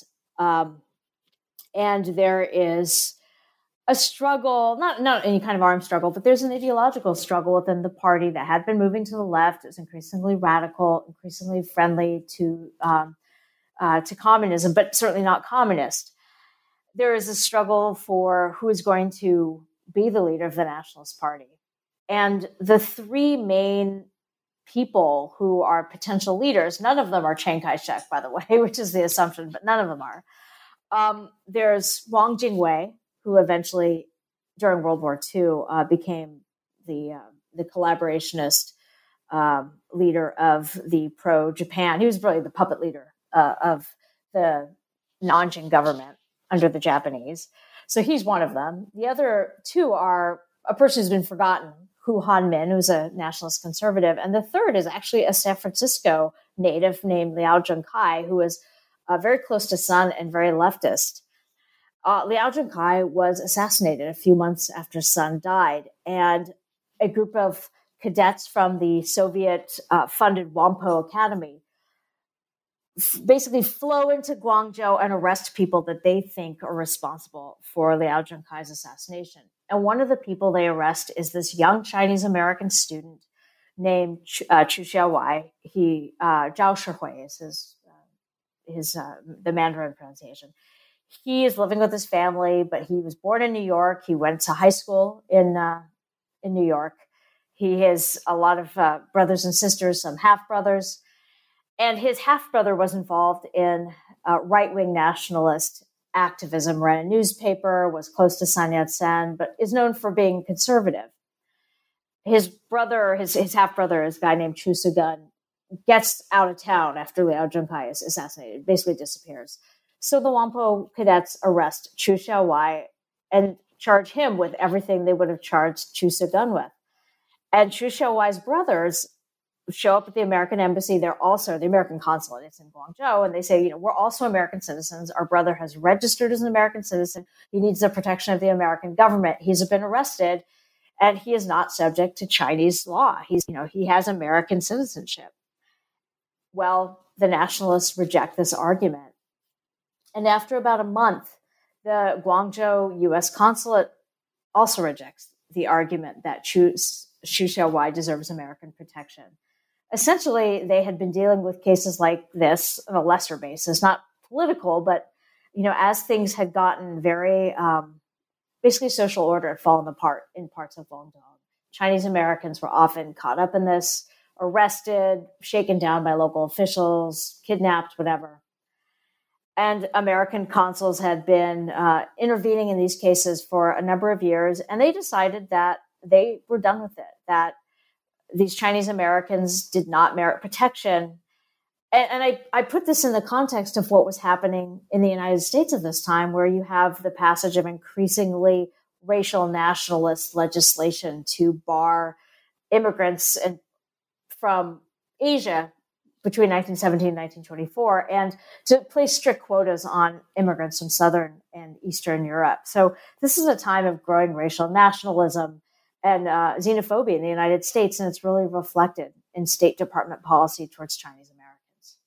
and there is a struggle, not any kind of armed struggle, but there's an ideological struggle within the party that had been moving to the left. It was increasingly radical, increasingly friendly to communism, but certainly not communist. There is a struggle for who is going to be the leader of the Nationalist Party. And the three main people who are potential leaders, none of them are Chiang Kai-shek, by the way, which is the assumption, but none of them are. There's Wang Jingwei, who eventually, during World War II, became the collaborationist leader of the pro-Japan. He was really the puppet leader of the Nanjing government under the Japanese. So he's one of them. The other two are a person who's been forgotten, Hu Hanmin, who's a nationalist conservative. And the third is actually a San Francisco native named Liao Zhengkai, who is very close to Sun and very leftist. Liao Zhengkai was assassinated a few months after Sun died, and a group of cadets from the Soviet-funded Whampoa Academy basically flow into Guangzhou and arrest people that they think are responsible for Liao Zhengkai's assassination. And one of the people they arrest is this young Chinese-American student named Chu Xiaowai. Zhao Shihui is the Mandarin pronunciation. He is living with his family, but he was born in New York. He went to high school in New York. He has a lot of brothers and sisters, some half-brothers. And his half-brother was involved in right-wing nationalist activism, ran a newspaper, was close to Sun Yat-sen, but is known for being conservative. His brother, his half-brother, is a guy named Chu Sugun, gets out of town after Liao Zhengkai is assassinated, basically disappears. So the Whampoa cadets arrest Chu Xiaowai and charge him with everything they would have charged Chu Sugun with. And Chu Xiaowai's brothers show up at the American embassy. They're also the American consulate. It's in Guangzhou. And they say, we're also American citizens. Our brother has registered as an American citizen. He needs the protection of the American government. He's been arrested and he is not subject to Chinese law. He has American citizenship. Well, the nationalists reject this argument. And after about a month, the Guangzhou U.S. consulate also rejects the argument that Chu Xiaowai deserves American protection. Essentially, they had been dealing with cases like this on a lesser basis, not political, but as things had gotten very, basically social order had fallen apart in parts of Guangdong. Chinese Americans were often caught up in this, arrested, shaken down by local officials, kidnapped, whatever. And American consuls had been intervening in these cases for a number of years, and they decided that they were done with it, that these Chinese Americans did not merit protection. And I put this in the context of what was happening in the United States at this time, where you have the passage of increasingly racial nationalist legislation to bar immigrants from Asia between 1917 and 1924, and to place strict quotas on immigrants from Southern and Eastern Europe. So this is a time of growing racial nationalism and xenophobia in the United States, and it's really reflected in State Department policy towards Chinese Americans.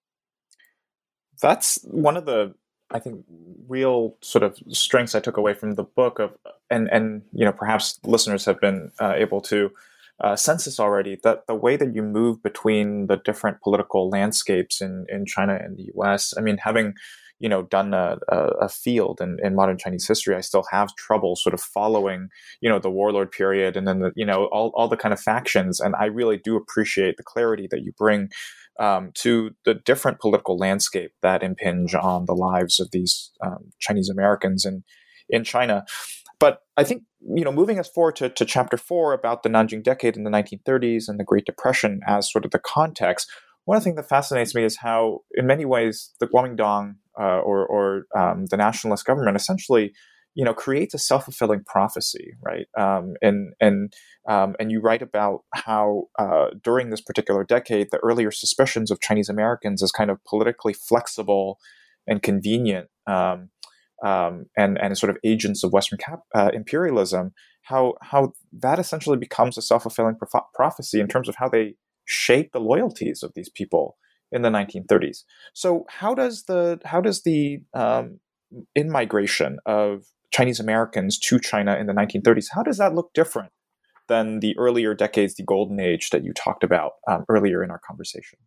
That's one of the, I think, real sort of strengths I took away from the book and perhaps listeners have been able to sense this already, that the way that you move between the different political landscapes in China and the US. I mean, having, done a field in modern Chinese history, I still have trouble sort of following, the warlord period and then, all the kind of factions. And I really do appreciate the clarity that you bring to the different political landscape that impinge on the lives of these Chinese Americans in China. But I think, moving us forward to chapter 4 about the Nanjing Decade in the 1930s and the Great Depression as sort of the context, one of the things that fascinates me is how, in many ways, the Kuomintang or the nationalist government essentially, creates a self-fulfilling prophecy, right? And you write about how during this particular decade, the earlier suspicions of Chinese Americans as kind of politically flexible and convenient and sort of agents of Western imperialism, how that essentially becomes a self-fulfilling prophecy in terms of how they shape the loyalties of these people in the 1930s. So how does the in-migration of Chinese Americans to China in the 1930s, how does that look different than the earlier decades, the golden age that you talked about earlier in our conversation?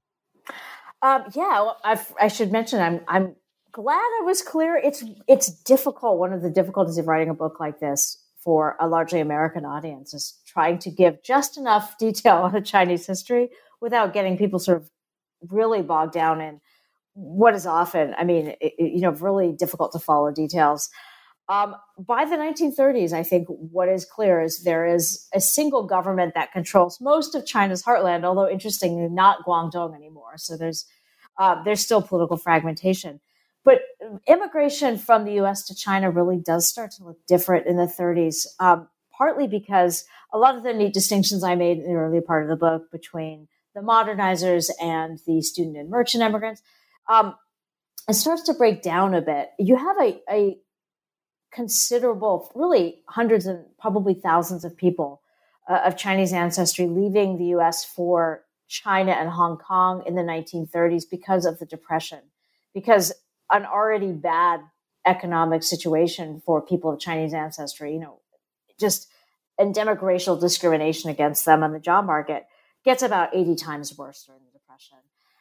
I should mention I'm glad I was clear. It's difficult. One of the difficulties of writing a book like this for a largely American audience is trying to give just enough detail on the Chinese history without getting people sort of really bogged down in what is often, really difficult to follow details. By the 1930s, I think what is clear is there is a single government that controls most of China's heartland, although interestingly, not Guangdong anymore. So there's still political fragmentation. But immigration from the U.S. to China really does start to look different in the 30s, partly because a lot of the neat distinctions I made in the early part of the book between the modernizers and the student and merchant immigrants, it starts to break down a bit. You have a considerable, really hundreds and probably thousands of people of Chinese ancestry leaving the U.S. for China and Hong Kong in the 1930s because of the Depression, because an already bad economic situation for people of Chinese ancestry, just endemic racial discrimination against them on the job market gets about 80 times worse during the Depression.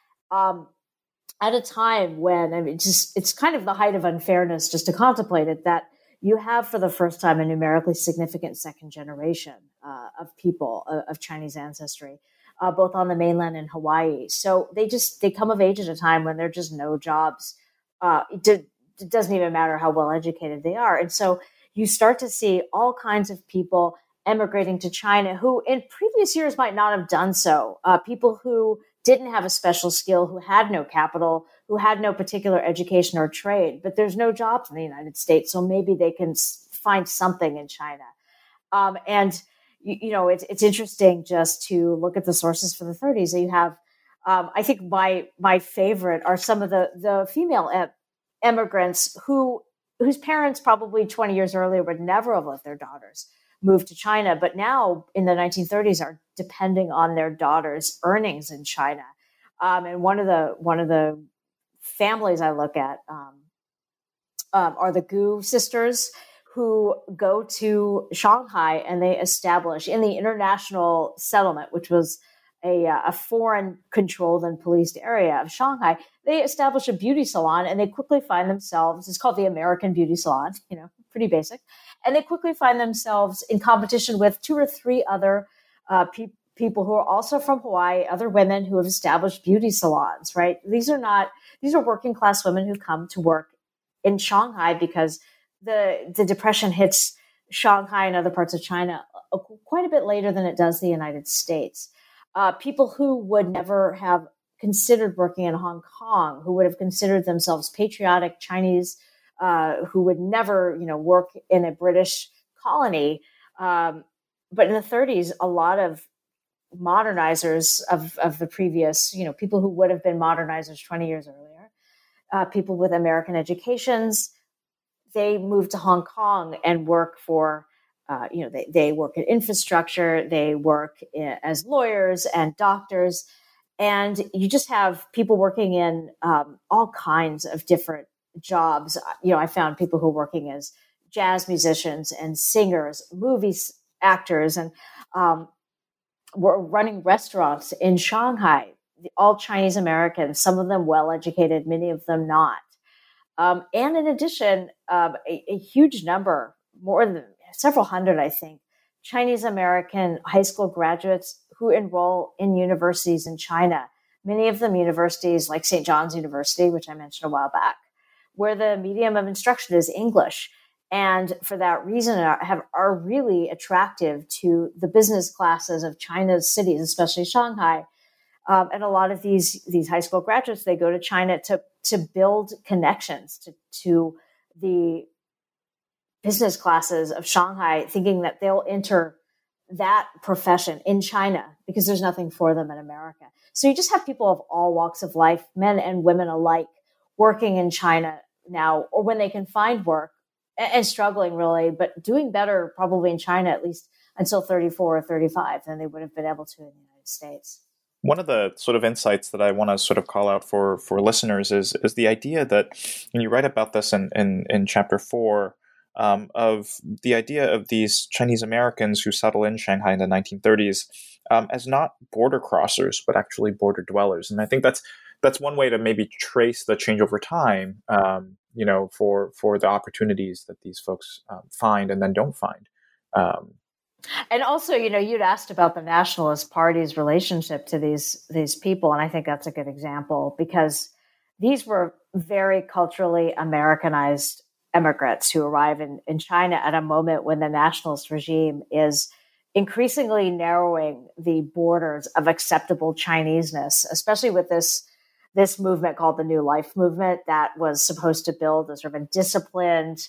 At a time when, it's kind of the height of unfairness just to contemplate it, that you have for the first time a numerically significant second generation of people of Chinese ancestry, both on the mainland and Hawaii. So they come of age at a time when there are just no jobs. It doesn't even matter how well educated they are. And so you start to see all kinds of people emigrating to China who in previous years might not have done so. People who didn't have a special skill, who had no capital, who had no particular education or trade, but there's no jobs in the United States. So maybe they can find something in China. It's interesting just to look at the sources for the 30s. You have, I think my favorite are some of the female immigrants whose parents probably 20 years earlier would never have let their daughters move to China, but now in the 1930s are depending on their daughters' earnings in China. And one of the families I look at are the Gu sisters, who go to Shanghai and they establish in the international settlement, which was a foreign controlled and policed area of Shanghai. They establish a beauty salon and they quickly find themselves, it's called the American Beauty Salon, pretty basic. And they quickly find themselves in competition with 2 or 3 other people who are also from Hawaii, other women who have established beauty salons, right? These are working class women who come to work in Shanghai because the Depression hits Shanghai and other parts of China quite a bit later than it does the United States. People who would never have considered working in Hong Kong, who would have considered themselves patriotic Chinese, who would never, work in a British colony. But in the 30s, a lot of modernizers of the previous, people who would have been modernizers 20 years earlier, people with American educations, they moved to Hong Kong and work for, they work in infrastructure, they work as lawyers and doctors. And you just have people working in all kinds of different jobs. I found people who are working as jazz musicians and singers, actors, and were running restaurants in Shanghai, all Chinese Americans, some of them well-educated, many of them not. And in addition, a huge number, more than several hundred, I think, Chinese American high school graduates who enroll in universities in China, many of them universities like St. John's University, which I mentioned a while back, where the medium of instruction is English. And for that reason, are really attractive to the business classes of China's cities, especially Shanghai. And a lot of these high school graduates, they go to China to build connections to the business classes of Shanghai, thinking that they'll enter that profession in China because there's nothing for them in America. So you just have people of all walks of life, men and women alike, working in China now, or when they can find work, and struggling really, but doing better probably in China, at least until 34 or 35 than they would have been able to in the United States. One of the sort of insights that I want to sort of call out for listeners is the idea that, and you write about this in chapter 4, of the idea of these Chinese Americans who settle in Shanghai in the 1930s as not border crossers, but actually border dwellers. And I think that's one way to maybe trace the change over time, for the opportunities that these folks find and then don't find. And also, you'd asked about the Nationalist Party's relationship to these people, and I think that's a good example because these were very culturally Americanized immigrants who arrive in China at a moment when the nationalist regime is increasingly narrowing the borders of acceptable Chineseness, especially with this movement called the New Life movement that was supposed to build a sort of a disciplined,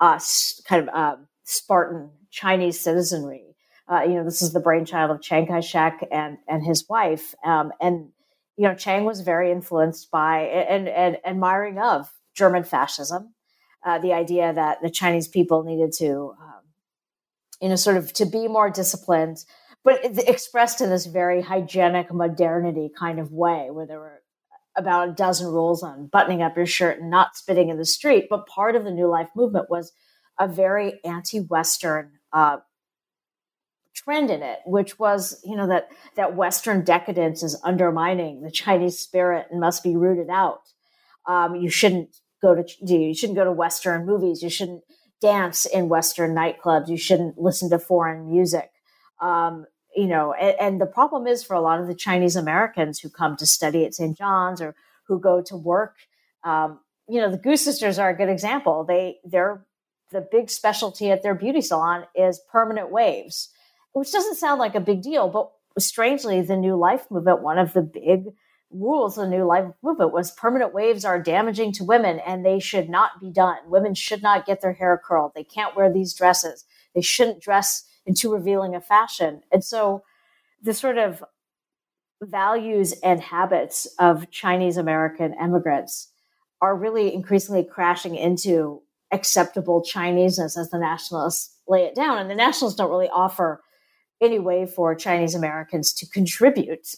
Spartan Chinese citizenry. This is the brainchild of Chiang Kai-shek and his wife. And Chiang was very influenced by and admiring of German fascism, the idea that the Chinese people needed to, to be more disciplined, but expressed in this very hygienic modernity kind of way, where there were about a dozen rules on buttoning up your shirt and not spitting in the street. But part of the New Life movement was a very anti-Western trend in it, which was, that Western decadence is undermining the Chinese spirit and must be rooted out. You shouldn't go to Western movies. You shouldn't dance in Western nightclubs. You shouldn't listen to foreign music. And the problem is for a lot of the Chinese Americans who come to study at St. John's or who go to work, the Gu sisters are a good example. They're the big specialty at their beauty salon is permanent waves, which doesn't sound like a big deal, but strangely, the New Life movement, one of the big rules of the New Life movement was permanent waves are damaging to women and they should not be done. Women should not get their hair curled. They can't wear these dresses. They shouldn't dress in too revealing a fashion. And so the sort of values and habits of Chinese American immigrants are really increasingly crashing into acceptable Chineseness as the nationalists lay it down. And the nationalists don't really offer any way for Chinese Americans to contribute.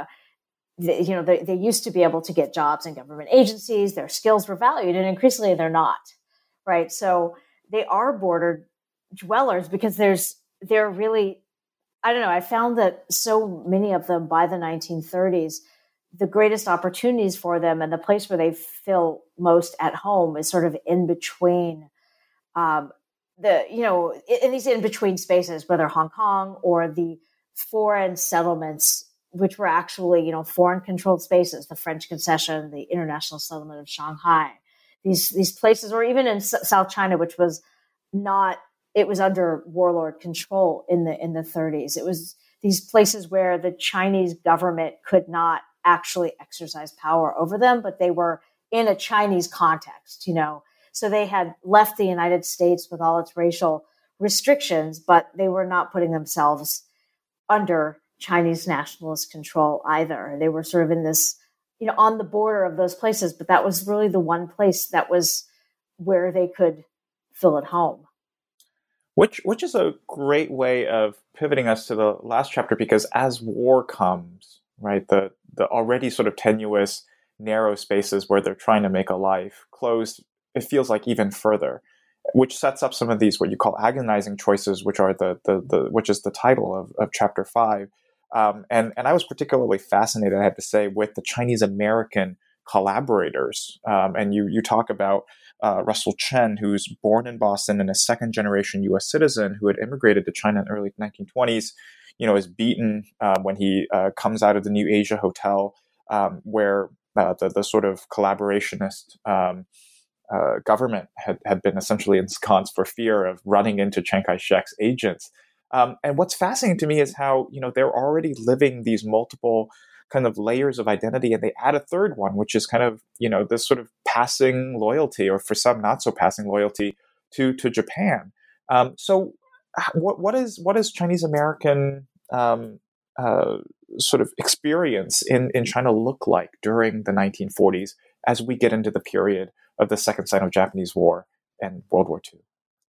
They used to be able to get jobs in government agencies. Their skills were valued, and increasingly they're not, right? So they are border dwellers because they're really, I don't know, I found that so many of them by the 1930s, the greatest opportunities for them and the place where they feel most at home is sort of in between in these in between spaces, whether Hong Kong or the foreign settlements, which were actually, foreign controlled spaces, the French concession, the international settlement of Shanghai, these places, or even in South China, which was it was under warlord control in the 30s. It was these places where the Chinese government could not actually exercise power over them, but they were in a Chinese context, So they had left the United States with all its racial restrictions, but they were not putting themselves under Chinese nationalist control either. They were sort of in this, on the border of those places, but that was really the one place that was where they could feel at home. Which is a great way of pivoting us to the last chapter, because as war comes, right, the already sort of tenuous, narrow spaces where they're trying to make a life closed, it feels like even further, which sets up some of these what you call agonizing choices, which are which is the title of chapter 5. And I was particularly fascinated, I have to say, with the Chinese American collaborators. And you talk about Russell Chen, who's born in Boston and a second-generation U.S. citizen who had immigrated to China in the early 1920s, is beaten when he comes out of the New Asia Hotel, where the sort of collaborationist government had been essentially ensconced for fear of running into Chiang Kai-shek's agents. And what's fascinating to me is how, they're already living these multiple kind of layers of identity, and they add a third one, which is kind of, this sort of passing loyalty, or for some not so passing loyalty to Japan. So what is Chinese American sort of experience in China look like during the 1940s as we get into the period of the Second Sino-Japanese War and World War II?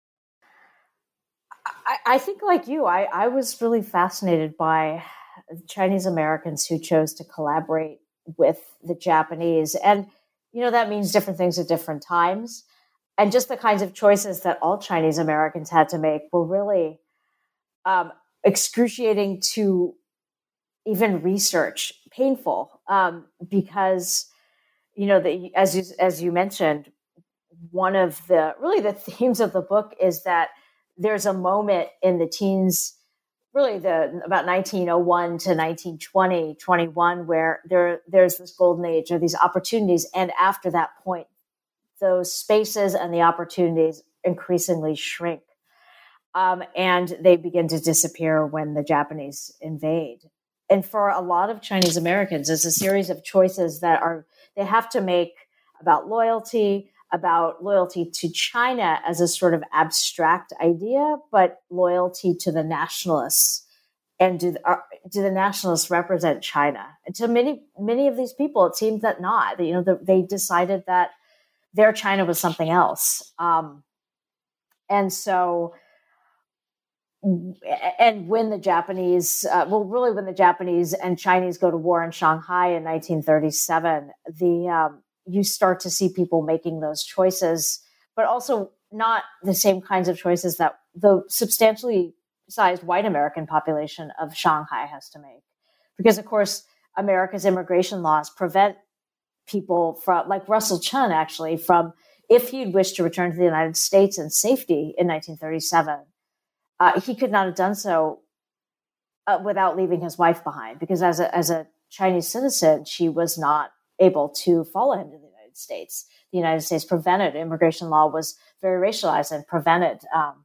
I think, like you, I was really fascinated by Chinese Americans who chose to collaborate with the Japanese. And, that means different things at different times. And just the kinds of choices that all Chinese Americans had to make were really excruciating to even research, painful, because, as you mentioned, one of the themes of the book is that there's a moment in the teens, really about 1901 to 1920, 21, where there's this golden age or these opportunities. And after that point, those spaces and the opportunities increasingly shrink. And they begin to disappear when the Japanese invade. And for a lot of Chinese Americans, it's a series of choices that they have to make about loyalty to China as a sort of abstract idea, but loyalty to the nationalists. And do the nationalists represent China? And to many of these people, it seems that not. They decided that their China was something else. And so, and when the Japanese, when the Japanese and Chinese go to war in Shanghai in 1937, you start to see people making those choices, but also not the same kinds of choices that the substantially sized white American population of Shanghai has to make. Because, of course, America's immigration laws prevent people from, like Russell Chen, actually, from, if he'd wished to return to the United States in safety in 1937, he could not have done so without leaving his wife behind, because as a Chinese citizen, she was not able to follow him to the United States. The United States prevented, immigration law was very racialized and prevented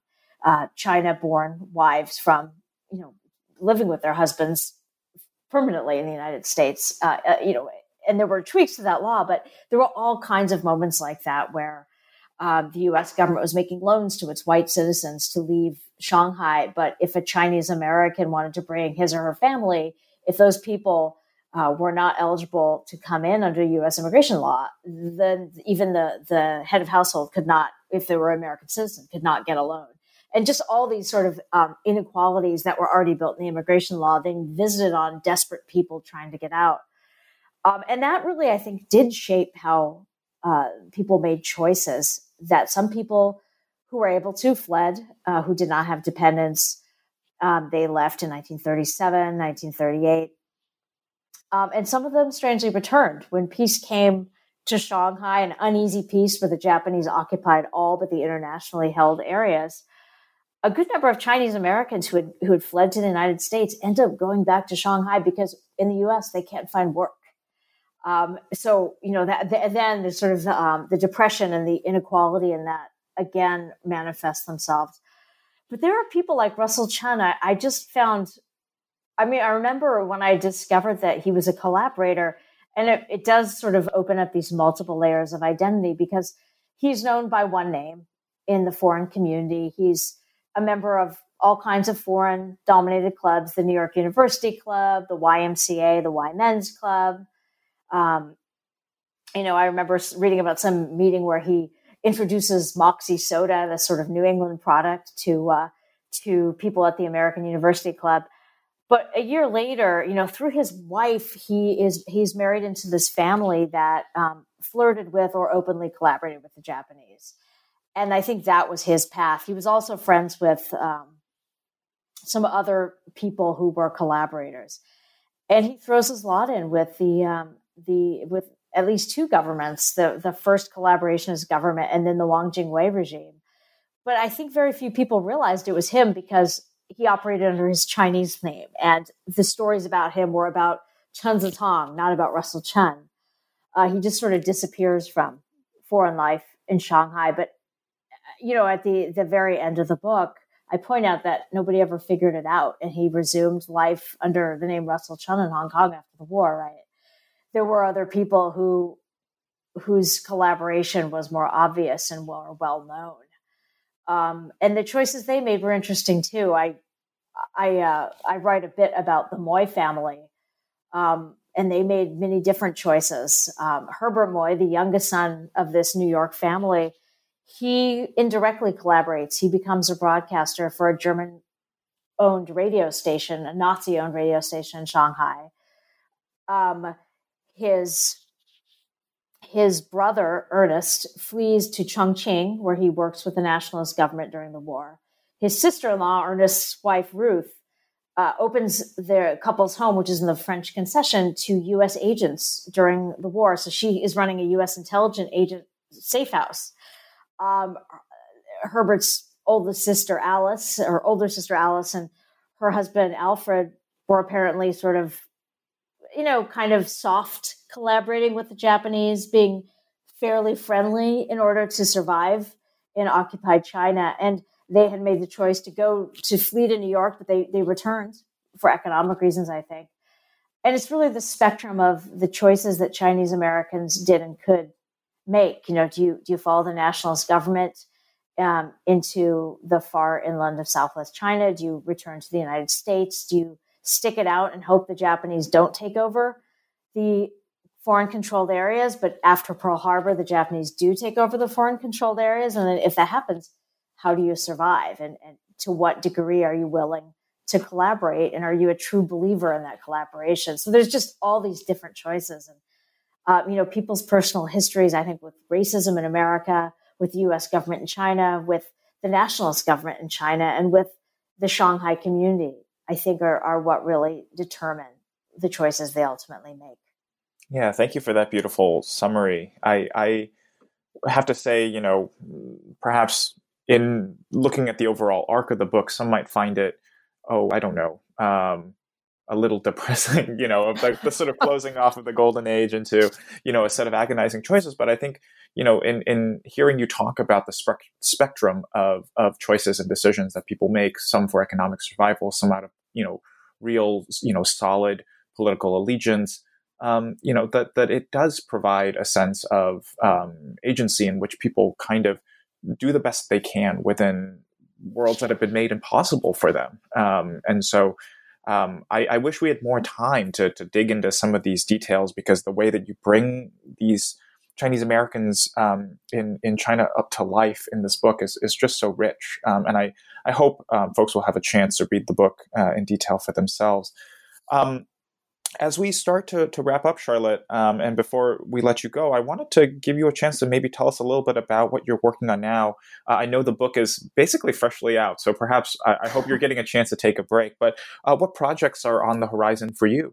China-born wives from, living with their husbands permanently in the United States. And there were tweaks to that law, but there were all kinds of moments like that where the U.S. government was making loans to its white citizens to leave Shanghai. But if a Chinese American wanted to bring his or her family, if those people were not eligible to come in under U.S. immigration law, then even the head of household could not, if they were an American citizen, could not get a loan. And just all these sort of inequalities that were already built in the immigration law, being visited on desperate people trying to get out. And that really, I think, did shape how people made choices, that some people who were able to fled, who did not have dependents, they left in 1937, 1938. And some of them strangely returned. When peace came to Shanghai, an uneasy peace where the Japanese occupied all but the internationally held areas, a good number of Chinese Americans who had fled to the United States ended up going back to Shanghai because in the U.S. they can't find work. So, then the sort of the depression and the inequality in that again manifest themselves. But there are people like Russell Chen. I just found, I remember when I discovered that he was a collaborator, and it does sort of open up these multiple layers of identity, because he's known by one name in the foreign community. He's a member of all kinds of foreign-dominated clubs, the New York University Club, the YMCA, the Y Men's Club. I remember reading about some meeting where he introduces Moxie Soda, this sort of New England product, to people at the American University Club. But a year later, through his wife, he's married into this family that flirted with or openly collaborated with the Japanese. And I think that was his path. He was also friends with some other people who were collaborators. And he throws his lot in with with at least two governments, the first collaborationist government and then the Wang Jingwei regime. But I think very few people realized it was him because he operated under his Chinese name. And the stories about him were about Chen Zitong, not about Russell Chen. He just sort of disappears from foreign life in Shanghai. But, at the very end of the book, I point out that nobody ever figured it out. And he resumed life under the name Russell Chen in Hong Kong after the war, right? There were other people whose collaboration was more obvious and more well known. And the choices they made were interesting too. I write a bit about the Moy family, and they made many different choices. Herbert Moy, the youngest son of this New York family, he indirectly collaborates. He becomes a broadcaster for a German-owned radio station, a Nazi-owned radio station in Shanghai. His brother, Ernest, flees to Chongqing, where he works with the nationalist government during the war. His sister-in-law, Ernest's wife, Ruth, opens their couple's home, which is in the French concession, to U.S. agents during the war. So she is running a U.S. intelligence agent safe house. Herbert's older sister, Alice, and her husband, Alfred, were apparently sort of kind of soft collaborating with the Japanese, being fairly friendly in order to survive in occupied China. And they had made the choice to flee to New York, but they returned for economic reasons, I think. And it's really the spectrum of the choices that Chinese Americans did and could make. Do you follow the nationalist government into the far inland of Southwest China? Do you return to the United States? Do you stick it out and hope the Japanese don't take over the foreign-controlled areas? But after Pearl Harbor, the Japanese do take over the foreign-controlled areas. And then if that happens, how do you survive? And to what degree are you willing to collaborate? And are you a true believer in that collaboration? So there's just all these different choices. And, people's personal histories, I think, with racism in America, with the U.S. government in China, with the nationalist government in China, and with the Shanghai community, I think are what really determine the choices they ultimately make. Yeah, thank you for that beautiful summary. I have to say, perhaps in looking at the overall arc of the book, some might find it, a little depressing, of the sort of closing off of the golden age into, a set of agonizing choices. But I think, in hearing you talk about the spectrum of choices and decisions that people make, some for economic survival, some out of, real, solid political allegiance, that it does provide a sense of agency in which people kind of do the best they can within worlds that have been made impossible for them. And so I wish we had more time to dig into some of these details, because the way that you bring these Chinese Americans in China up to life in this book is just so rich. And I hope folks will have a chance to read the book in detail for themselves. As we start to wrap up, Charlotte, and before we let you go, I wanted to give you a chance to maybe tell us a little bit about what you're working on now. I know the book is basically freshly out, so perhaps I hope you're getting a chance to take a break. But what projects are on the horizon for you?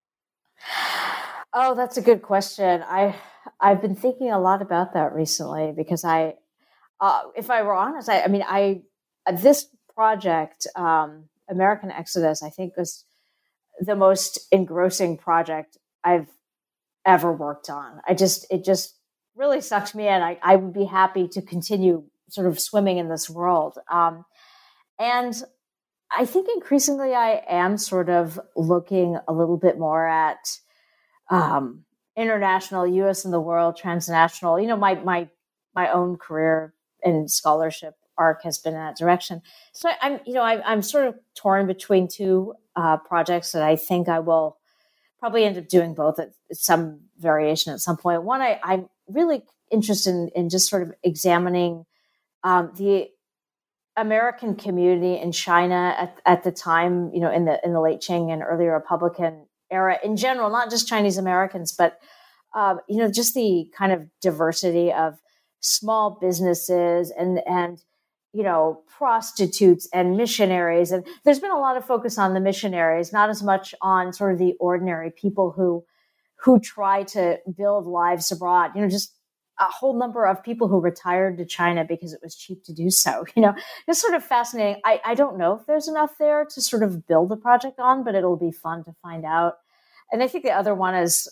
Oh, that's a good question. I've been thinking a lot about that recently, because if I were honest, this project, American Exodus, I think was the most engrossing project I've ever worked on. It just really sucked me in. I would be happy to continue sort of swimming in this world. And I think increasingly I am sort of looking a little bit more at international, U.S. and the world, transnational, my own career in scholarship arc has been in that direction. So I'm sort of torn between two projects that I think I will probably end up doing both at some variation at some point. One, I'm really interested in just sort of examining the American community in China at the time, in the late Qing and early Republican era in general, not just Chinese Americans, but just the kind of diversity of small businesses and prostitutes and missionaries. And there's been a lot of focus on the missionaries, not as much on sort of the ordinary people who try to build lives abroad, just a whole number of people who retired to China because it was cheap to do so. It's sort of fascinating. I don't know if there's enough there to sort of build a project on, but it'll be fun to find out. And I think the other one is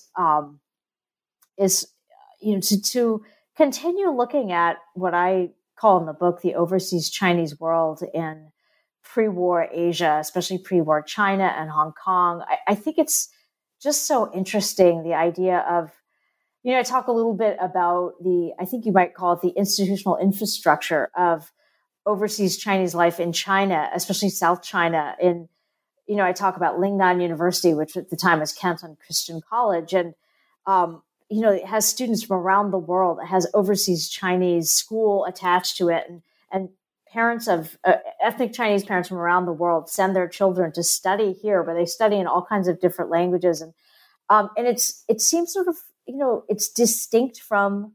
to continue looking at what I call in the book the overseas Chinese world in pre-war Asia, especially pre-war China and Hong Kong. I think it's just so interesting, the idea of, I talk a little bit about I think you might call it the institutional infrastructure of overseas Chinese life in China, especially South China. I talk about Lingnan University, which at the time was Canton Christian College. And, it has students from around the world. It has overseas Chinese school attached to it. And parents of ethnic Chinese parents from around the world send their children to study here, where they study in all kinds of different languages. And it seems sort of, it's distinct from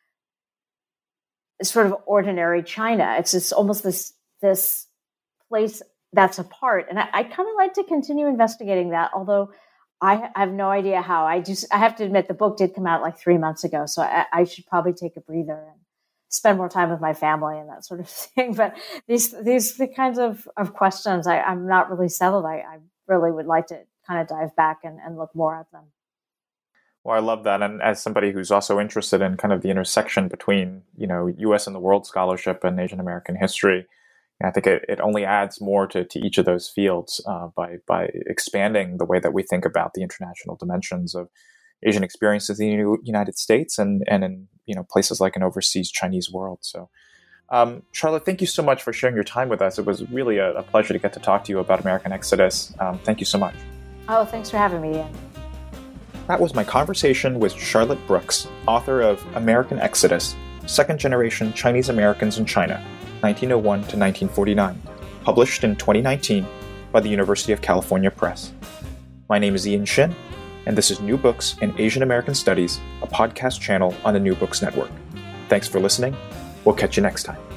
sort of ordinary China. It's almost this place that's apart. And I kind of like to continue investigating that, although I have no idea how. I have to admit, the book did come out like 3 months ago, so I should probably take a breather and spend more time with my family and that sort of thing. But these the kinds of questions I'm not really settled. I really would like to kind of dive back and look more at them. Well, I love that. And as somebody who's also interested in kind of the intersection between, U.S. and the world scholarship and Asian American history, I think it only adds more to each of those fields by expanding the way that we think about the international dimensions of Asian experiences in the United States and in places like an overseas Chinese world. So, Charlotte, thank you so much for sharing your time with us. It was really a pleasure to get to talk to you about American Exodus. Thank you so much. Oh, thanks for having me, Ian. That was my conversation with Charlotte Brooks, author of American Exodus, Second Generation Chinese Americans in China, 1901 to 1949, published in 2019 by the University of California Press. My name is Ian Shin, and this is New Books in Asian American Studies, a podcast channel on the New Books Network. Thanks for listening. We'll catch you next time.